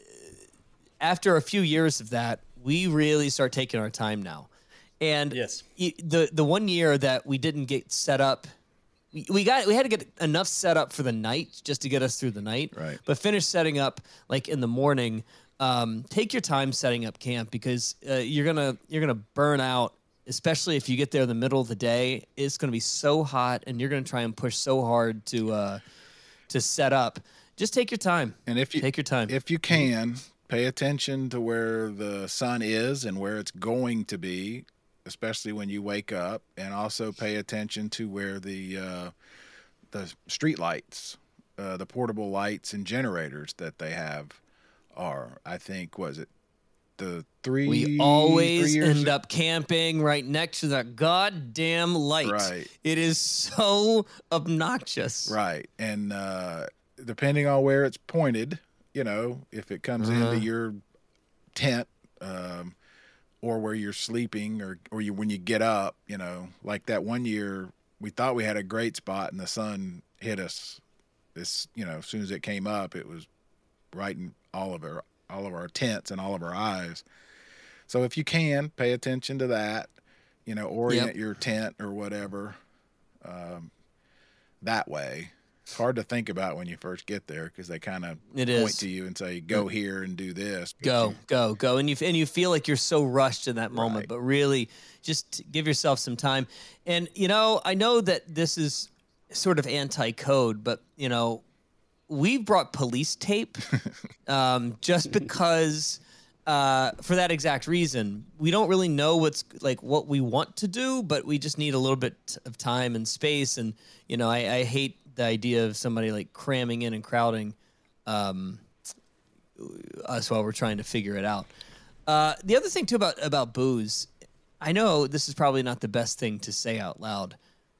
after a few years of that, we really start taking our time now. And Yes. y- the the one year that we didn't get set up, we, we got we had to get enough set up for the night just to get us through the night. Right. But finish setting up like in the morning. Um, take your time setting up camp because uh, you're gonna you're gonna burn out, especially if you get there in the middle of the day. It's gonna be so hot, and you're gonna try and push so hard to uh, to set up. Just take your time. And if you Take your time. if you can, pay attention to where the sun is and where it's going to be, especially when you wake up, and also pay attention to where the uh, the street lights, uh, the portable lights and generators that they have are. I think was it the three. We always three years end up camping right next to that goddamn light. Right. It is so obnoxious. Right. And uh, depending on where it's pointed, you know, if it comes Uh-huh. into your tent um, or where you're sleeping or, or you, when you get up, you know, like that one year, we thought we had a great spot and the sun hit us this, you know, as soon as it came up, it was right in all of our, all of our tents and all of our eyes. So if you can pay attention to that, you know, orient Yep. your tent or whatever um, that way. It's hard to think about when you first get there because they kind of It point is. to you and say, "Go here and do this." But Go, you- go, go, and you and you feel like you're so rushed in that moment, Right. but really, just give yourself some time. And you know, I know that this is sort of anti-code, but you know, we brought police tape um, just because uh, for that exact reason. We don't really know what's like what we want to do, but we just need a little bit of time and space. And you know, I, I hate the idea of somebody like cramming in and crowding um, us while we're trying to figure it out. Uh, the other thing too about about booze, I know this is probably not the best thing to say out loud.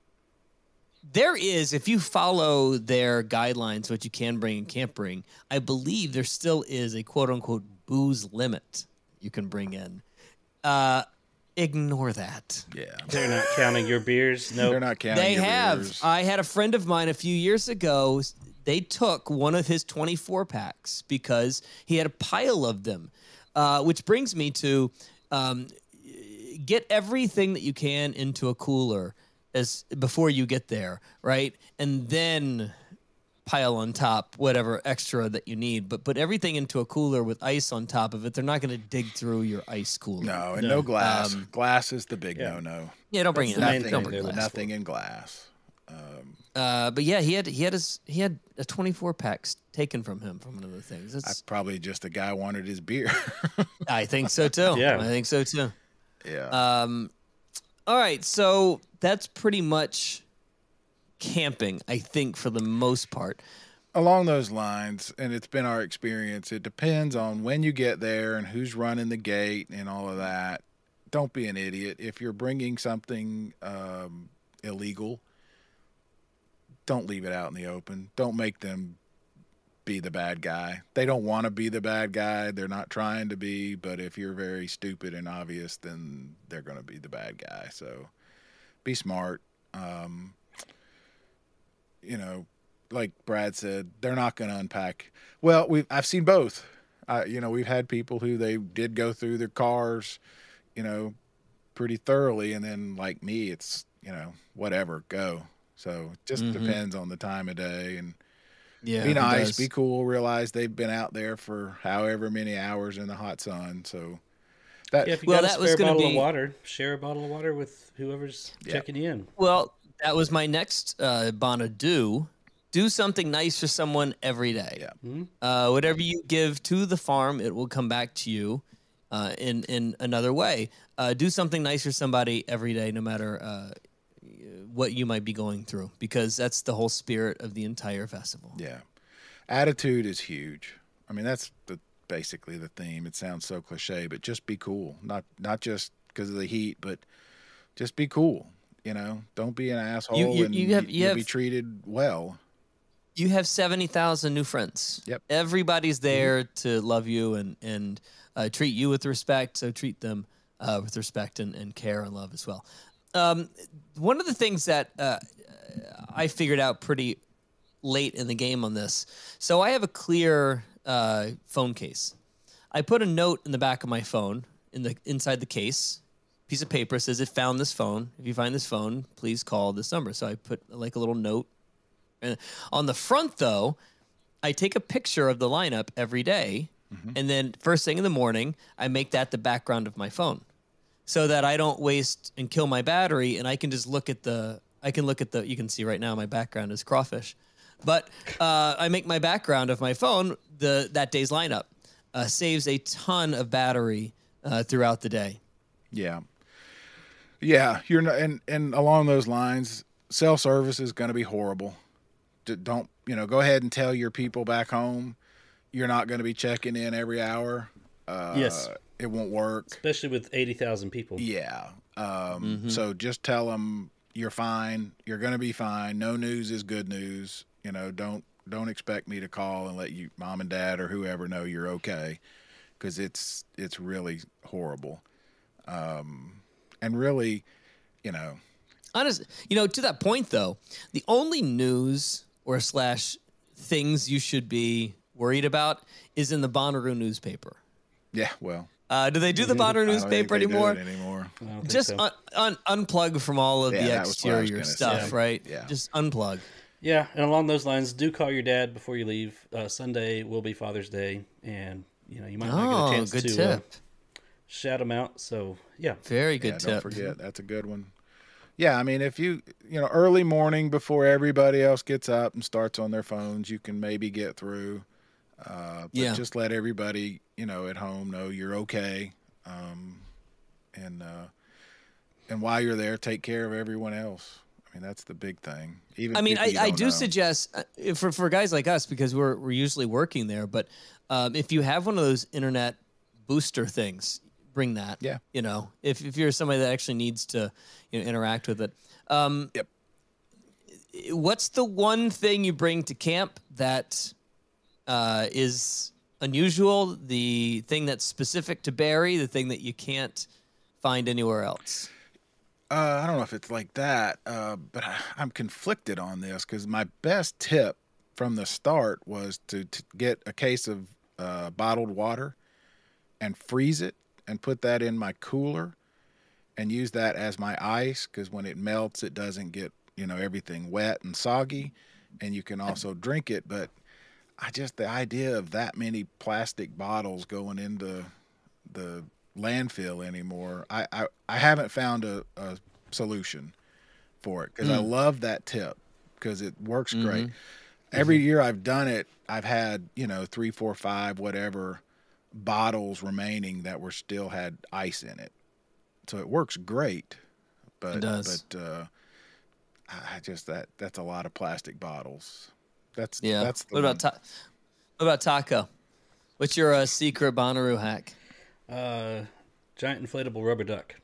There is, if you follow their guidelines, what you can bring and can't bring, I believe there still is a quote unquote booze limit you can bring in. Uh, ignore that. yeah, They're not counting your beers. No, they're not counting. They your have. beers. I had a friend of mine a few years ago. They took one of his twenty-four packs because he had a pile of them, uh, which brings me to um, get everything that you can into a cooler as before you get there, right? And then pile on top whatever extra that you need, but put everything into a cooler with ice on top of it. They're not going to dig through your ice cooler. No, and No. no glass. Um, glass is the big yeah. no-no. Yeah, don't bring That's it. the main Don't thing bring they're glass. Nothing in glass. Um, Uh, but yeah, he had he had his he had a twenty-four pack taken from him from one of the things. I It's, probably just a guy wanted his beer. I think so too. Yeah. I think so too. yeah. Um, all right, so that's pretty much camping, I think, for the most part. Along those lines, and it's been our experience, it depends on when you get there and who's running the gate and all of that. Don't be an idiot. If you're bringing something um, illegal, don't leave it out in the open. Don't make them be the bad guy. They don't want to be the bad guy. They're not trying to be, but if you're very stupid and obvious, then they're going to be the bad guy. So be smart. Um, you know, like Brad said, they're not going to unpack. Well, we've I've seen both. Uh, you know, we've had people who they did go through their cars, you know, pretty thoroughly, and then like me, it's, you know, whatever, go. So it just Mhm. depends on the time of day, and Yeah, be it nice, does. be cool. Realize they've been out there for however many hours in the hot sun. So that Yeah, if you Well, got a that was spare gonna bottle be- of water, share a bottle of water with whoever's Yeah. checking you in. Well, that was my next uh, Bana do. Do something nice for someone every day. Yeah. Uh, whatever you give to the farm, it will come back to you uh, in in another way. Uh, do something nice for somebody every day, no matter uh, what you might be going through, because that's the whole spirit of the entire festival. yeah, attitude is huge. I mean, that's the basically the theme. It sounds so cliche, but just be cool. Not not just because of the heat, but just be cool. You know, don't be an asshole, you- and you have- you you'll have- be treated well. You have seventy thousand new friends. Yep. Everybody's there to love you and, and uh, treat you with respect. So treat them uh, with respect and, and care and love as well. Um, one of the things that uh, I figured out pretty late in the game on this. So I have a clear uh, phone case. I put a note in the back of my phone in the inside the case. Piece of paper says it found this phone. If you find this phone, please call this number. So I put like a little note. And on the front, though, I take a picture of the lineup every day, and then first thing in the morning, I make that the background of my phone, so that I don't waste and kill my battery, and I can just look at the. I can look at the. You can see right now my background is crawfish, but uh, I make my background of my phone the that day's lineup. Uh, saves a ton of battery uh, throughout the day. Yeah. Yeah, you're not, and and along those lines, cell service is going to be horrible. D- Don't, you know, go ahead and tell your people back home you're not going to be checking in every hour. Uh, Yes. It won't work. Especially with eighty thousand people. Yeah. Um, Mm-hmm. So just tell them you're fine. You're going to be fine. No news is good news. You know, don't don't expect me to call and let you, mom and dad or whoever, know you're okay, because it's it's really horrible. Um, and really, you know, Honest, you know, to that point though, the only news or slash things you should be worried about is in the Bonnaroo newspaper. yeah. Well, Uh, do they do the I Bonnaroo don't think newspaper they do anymore? it anymore. I don't think Just so. un- un- unplug from all of Yeah, the that was what I was exterior gonna stuff, say. right? Yeah. Just unplug. Yeah, and along those lines, do call your dad before you leave. Uh, Sunday will be Father's Day, and you know you might not Oh, get a chance good to uh, tip. shout him out. So yeah, Very good Yeah, tip. don't forget. That's a good one. Yeah, I mean, if you, you know, early morning before everybody else gets up and starts on their phones, you can maybe get through. Uh, but Yeah. just let everybody, you know, at home know you're okay. Um, and, uh, and while you're there, take care of everyone else. I mean, that's the big thing. Even I mean, people I, you I don't do know. suggest uh, for for guys like us, because we're we're usually working there, but um, if you have one of those internet booster things, bring that. Yeah. You know, if if you're somebody that actually needs to, you know, interact with it. Um, Yep. What's the one thing you bring to camp that uh, is unusual? The thing that's specific to Barry, the thing that you can't find anywhere else. Uh, I don't know if it's like that, uh, but I, I'm conflicted on this because my best tip from the start was to, to get a case of uh, bottled water and freeze it and put that in my cooler and use that as my ice, because when it melts, it doesn't get, you know, everything wet and soggy. and you can also drink it. But I just the idea of that many plastic bottles going into the landfill anymore. I I, I haven't found a, a solution for it because mm. I love that tip because it works mm-hmm. great. Every year I've done it, I've had, you know, three, four, five, whatever bottles remaining that were still had ice in it. So it works great. But, it does. but, uh, I just, that, that's a lot of plastic bottles. That's, yeah. that's the what about, ta- what about Taco? What's your uh, secret Bonnaroo hack? Uh, giant inflatable rubber duck.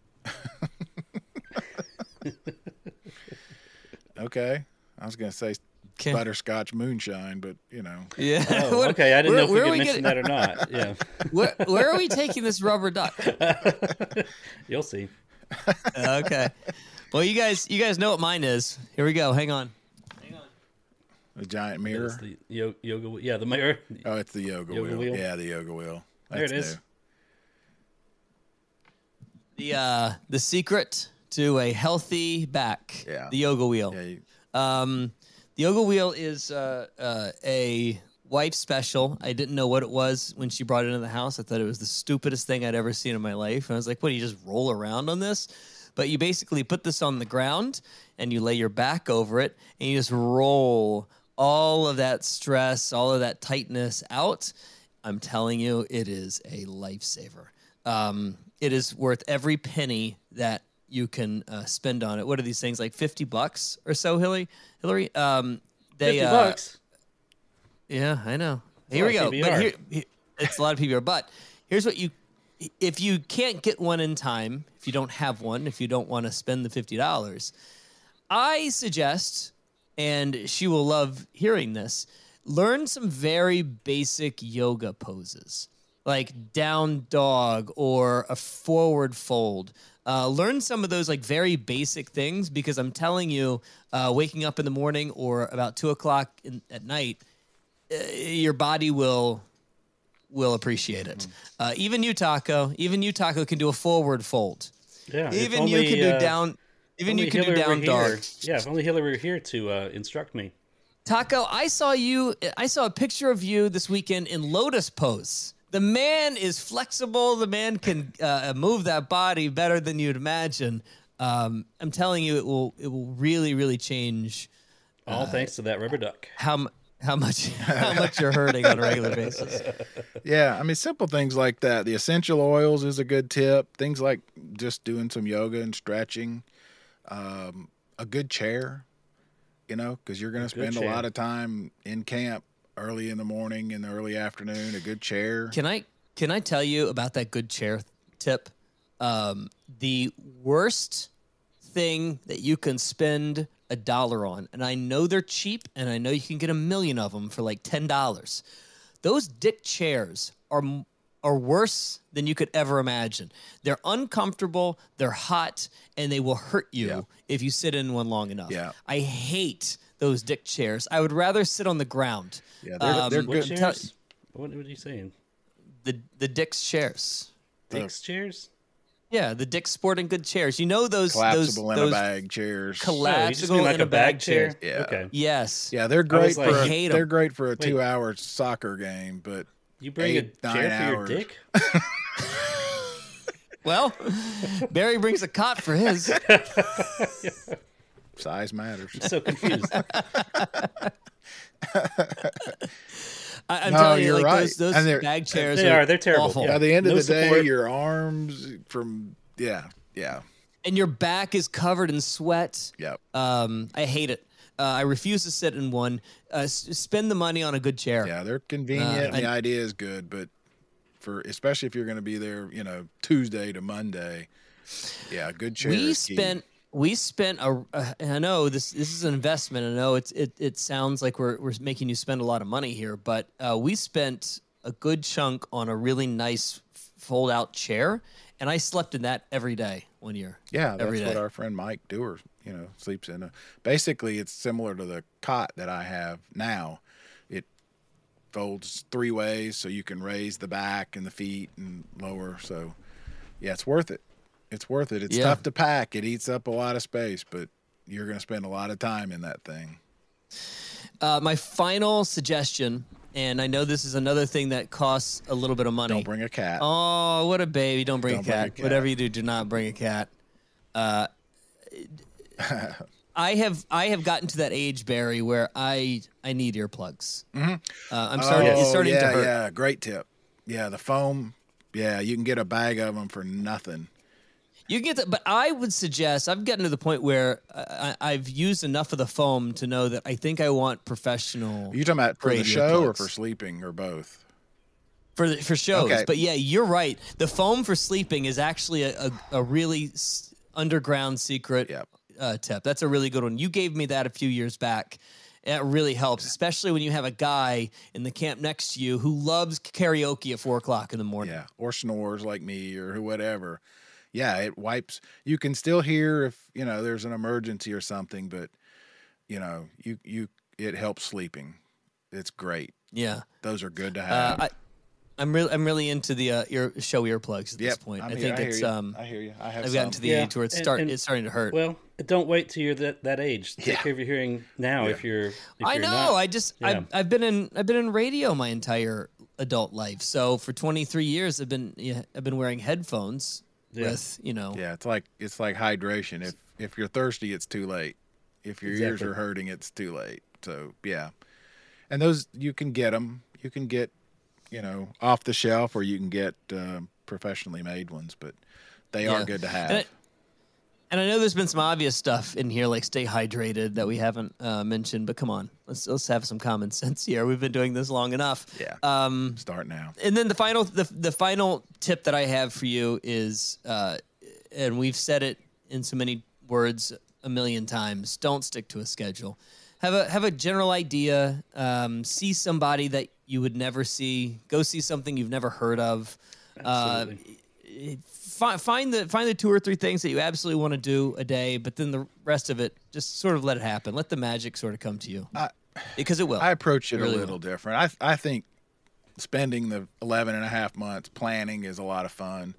Okay. I was going to say, Okay. butterscotch moonshine, but you know. Yeah. Oh, okay, I didn't where, know if we could mention getting... that or not. Yeah. Where, where are we taking this rubber duck? You'll see. Okay. Well, you guys, you guys know what mine is. Here we go. Hang on. Hang on. The giant mirror. It's the yo- yoga. Yeah, the mirror. Oh, it's the yoga, yoga wheel. wheel. Yeah, the yoga wheel. That's there it is. New. The uh, the secret to a healthy back. Yeah. The yoga wheel. Yeah. You... Um. The yoga wheel is uh, uh, a wife special. I didn't know what it was when she brought it into the house. I thought it was the stupidest thing I'd ever seen in my life. And I was like, what, do you just roll around on this? But you basically put this on the ground and you lay your back over it and you just roll all of that stress, all of that tightness out. I'm telling you, it is a lifesaver. Um, it is worth every penny that you can uh, spend on it. What are these things, like fifty bucks or so, Hillary? Hillary, um, they, fifty uh, bucks. Yeah, I know. Here we go. But here, here, it's a lot of P B R. But here's what you, if you can't get one in time, if you don't have one, if you don't want to spend the fifty dollars, I suggest, and she will love hearing this, learn some very basic yoga poses, like down dog or a forward fold. Uh, learn some of those like very basic things because I'm telling you, uh, waking up in the morning or about two o'clock in, at night, uh, your body will will appreciate it. Uh, even you, Taco, even you, Taco, can do a forward fold. Yeah, even only, you can do uh, down. Even you can Hillary do down dog. Yeah, if only Hillary were here to uh, instruct me. Taco, I saw you. I saw a picture of you this weekend in lotus pose. The man is flexible. The man can uh, move that body better than you'd imagine. Um, I'm telling you, it will it will really really change. All uh, thanks to that rubber duck. How how much how much you're hurting on a regular basis. Yeah, I mean simple things like that. The essential oils is a good tip. Things like just doing some yoga and stretching. Um, a good chair, you know, because you're going to spend a lot of time in camp. Early in the morning, in the early afternoon, a good chair. Can I can I tell you about that good chair tip? Um, the worst thing that you can spend a dollar on, and I know they're cheap, and I know you can get a million of them for like ten dollars. Those dick chairs are are worse than you could ever imagine. They're uncomfortable, they're hot, and they will hurt you yeah. if you sit in one long enough. Yeah. I hate those dick chairs. I would rather sit on the ground. Yeah, they're, um, they're what good. Chairs? What, what are you saying? The the Dick's chairs. Dick's chairs? Yeah, the Dick's Sporting Good chairs. You know those collapsible those, in those a bag chairs. Collapsible oh, like in a a bag, bag chair. chair. Yeah. Okay. Yes. Yeah, they're great like, for I a, hate they're 'em. great for a Wait. two-hour soccer game, but You bring eight, a chair nine for hours. your dick? Well, Barry brings a cot for his. Size matters. I'm so confused. I, I'm No, telling you, you're like right. those, those And they're- bag chairs They are. They're terrible. awful. Yeah. By the end of No the day, support. your arms from yeah, yeah, And your back is covered in sweat. yep. Um, I hate it. Uh, I refuse to sit in one. Uh, s- spend the money on a good chair. Yeah, they're convenient. Uh, the I- idea is good, but for especially if you're going to be there, you know, Tuesday to Monday, yeah, a good chair. we is key. spent we spent a uh, and I know this this is an investment. I know it's it it sounds like we're we're making you spend a lot of money here, but uh, we spent a good chunk on a really nice fold out chair, and I slept in that every day one year. Yeah, that's every what day. our friend Mike Dewar, you know, sleeps in. A, basically, it's similar to the cot that I have now. It folds three ways, so you can raise the back and the feet and lower. So, yeah, it's worth it. It's worth it. It's Yeah. tough to pack. It eats up a lot of space, but you're going to spend a lot of time in that thing. Uh, my final suggestion, and I know this is another thing that costs a little bit of money. Don't bring a cat. Oh, what a baby! Don't bring, Don't a, bring cat. a cat. Whatever you do, do not bring a cat. Uh, I have I have gotten to that age, Barry, where I I need earplugs. Mm-hmm. uh, I'm starting. Oh, it's starting yeah, to hurt. Yeah, great tip. Yeah, the foam. Yeah, you can get a bag of them for nothing. You get that, but I would suggest I've gotten to the point where I, I've used enough of the foam to know that I think I want professional. Are you talking about for the grade show or earplugs. for sleeping or both? For the, for shows, Okay. but yeah, you're right. The foam for sleeping is actually a, a, a really s- underground secret Yep. uh, tip. That's a really good one. You gave me that a few years back. It really helps, especially when you have a guy in the camp next to you who loves karaoke at four o'clock in the morning. Yeah, or snores like me or who whatever. Yeah, it wipes. You can still hear if you know there's an emergency or something, but you know you you it helps sleeping. It's great. Yeah. Those are good to Uh, have. I, I'm really I'm really into the uh, ear show earplugs at this Yep, point. I'm I here. think I hear it's you. um I hear you. I have I've gotten some. to the Yeah, age where it's and- start and- it's starting to hurt. Well, don't wait till you're that, that age. Take Yeah. care of your hearing now. Yeah. If you're, if I you're know. not. I just Yeah. I've, I've been in I've been in radio my entire adult life. So for twenty-three years, I've been yeah, I've been wearing headphones Yeah. with you know. Yeah, it's like it's like hydration. If if you're thirsty, it's too late. If your ears Exactly. are hurting, it's too late. So yeah, and those you can get them. You can get you know off the shelf, or you can get um, professionally made ones. But they Yeah. are good to have. And I, and I know there's been some obvious stuff in here, like stay hydrated, that we haven't uh, mentioned. But come on, let's let's have some common sense here. We've been doing this long enough. Yeah. Um, Start now. and then the final the, the final tip that I have for you is, uh, and we've said it in so many words a million times: don't stick to a schedule. Have a have a general idea. Um, see somebody that you would never see. Go see something you've never heard of. Uh, Absolutely. fi- find the find the two or three things that you absolutely want to do a day, but then the rest of it, just sort of let it happen. Let the magic sort of come to you, I- because it will. I approach it It really a little will. different. I I think spending the eleven and a half months planning is a lot of fun.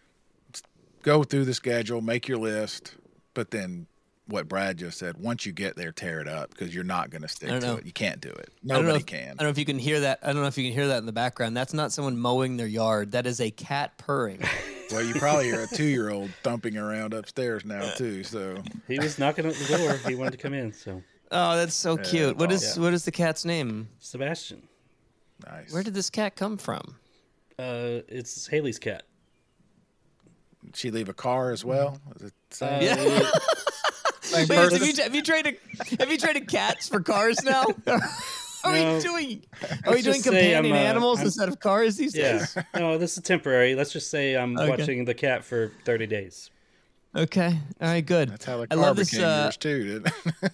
S- Go through the schedule, make your list, but then what Brad just said, once you get there, tear it up because you're not going to stick I don't to know. it. You can't do it. I don't know Nobody if, can. I don't know if you can hear that. I don't know if you can hear that in the background. That's not someone mowing their yard. That is a cat purring. Well, you probably hear a two-year-old thumping around upstairs now too. So He was knocking at the door. He wanted to come in. So Oh, that's so cute. What is Yeah. what is the cat's name? Sebastian, nice. Where did this cat come from? uh, it's Haley's cat. Did she leave a car as well? Is it same, Uh, Yeah. same Wait, person? have you have you traded have you traded cats for cars now? Are we No. doing are we Let's doing just say I'm, companion uh, animals I'm- instead of cars these Yeah. days? No, this is temporary. Let's just say I'm Okay. watching the cat for thirty days. Okay. All right. Good. That's how the I car love this. became Uh, yours too, didn't it?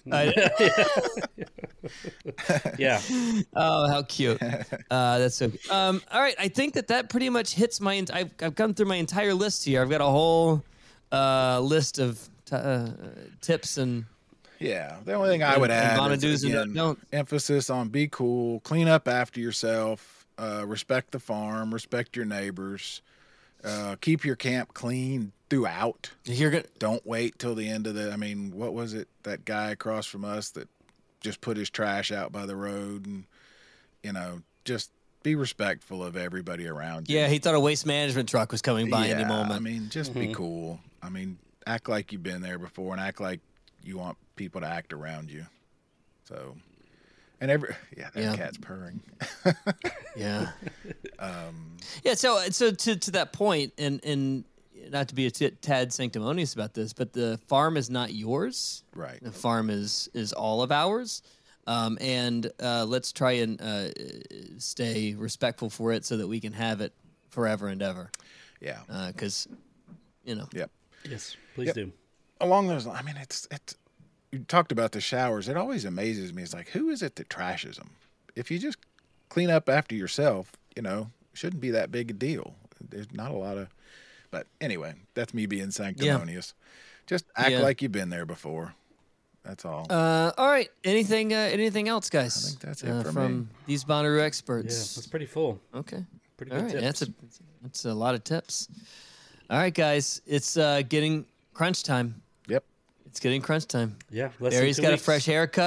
I- Yeah. oh, how cute. Uh, that's so. Cute. Um. All right. I think that that pretty much hits my. ent- I've I've gone through my entire list here. I've got a whole uh, list of t- uh, tips and. Yeah, the only thing I And- would and add Bonadus is and again, don't- emphasis on be cool, clean up after yourself, uh, respect the farm, respect your neighbors, uh, keep your camp clean throughout. You're gonna. Don't wait till the end of the. I mean, what was it? That guy across from us that just put his trash out by the road, and you know, just be respectful of everybody around you. Yeah, he thought a waste management truck was coming by any Yeah, moment. I mean, just be cool. I mean, act like you've been there before, and act like you want people to act around you. So, and every yeah, that Yeah. cat's purring. Yeah. um, Yeah. So, so to to that point, and and not to be a t- tad sanctimonious about this, but the farm is not yours. right. The farm is is all of ours, um, and uh, let's try and uh, stay respectful for it so that we can have it forever and ever. Yeah. Because, you know, Yep. Yes. Please Yep. do. Along those lines, I mean, it's it's. You talked about the showers. It always amazes me. It's like, who is it that trashes them? If you just clean up after yourself, you know, it shouldn't be that big a deal. There's not a lot of. But anyway, that's me being sanctimonious. Just act Yeah. like you've been there before. That's all. Uh, all right. Anything? Uh, anything else, guys? I think that's it uh, for me. from these Bonnaroo Yeah. experts. That's pretty full. Okay. Pretty All good right. tips. That's a that's a lot of tips. All right, guys. It's uh, getting crunch time. Yep. It's getting crunch time. Yeah. Less Barry's than two got weeks. a fresh haircut.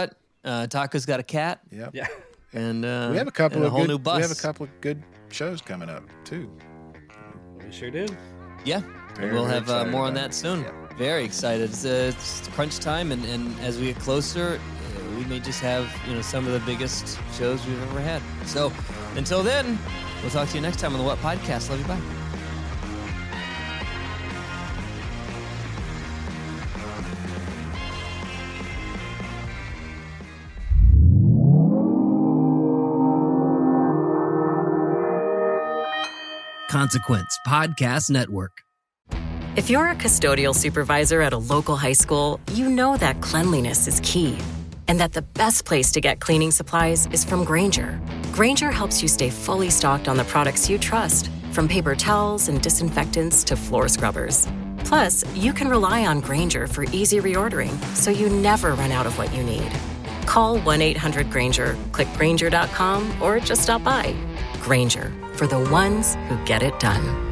Uh, Taco's got a cat. Yep. Yeah. And uh, We have a couple and a of whole good, new bus. We have a couple of good shows coming up too. We sure do. Yeah, Very, and we'll very have uh, excited more on about that it. soon. Yep. Very excited. It's, uh, it's crunch time, and, and as we get closer, uh, we may just have you know some of the biggest shows we've ever had. So until then, we'll talk to you next time on the What Podcast. Love you. Bye. Consequence Podcast Network. If you're a custodial supervisor at a local high school, you know that cleanliness is key, and that the best place to get cleaning supplies is from Grainger. Grainger helps you stay fully stocked on the products you trust, from paper towels and disinfectants to floor scrubbers. Plus, you can rely on Grainger for easy reordering, so you never run out of what you need. Call one eight hundred Grainger, click Grainger dot com, or just stop by. Grainger, for the ones who get it done.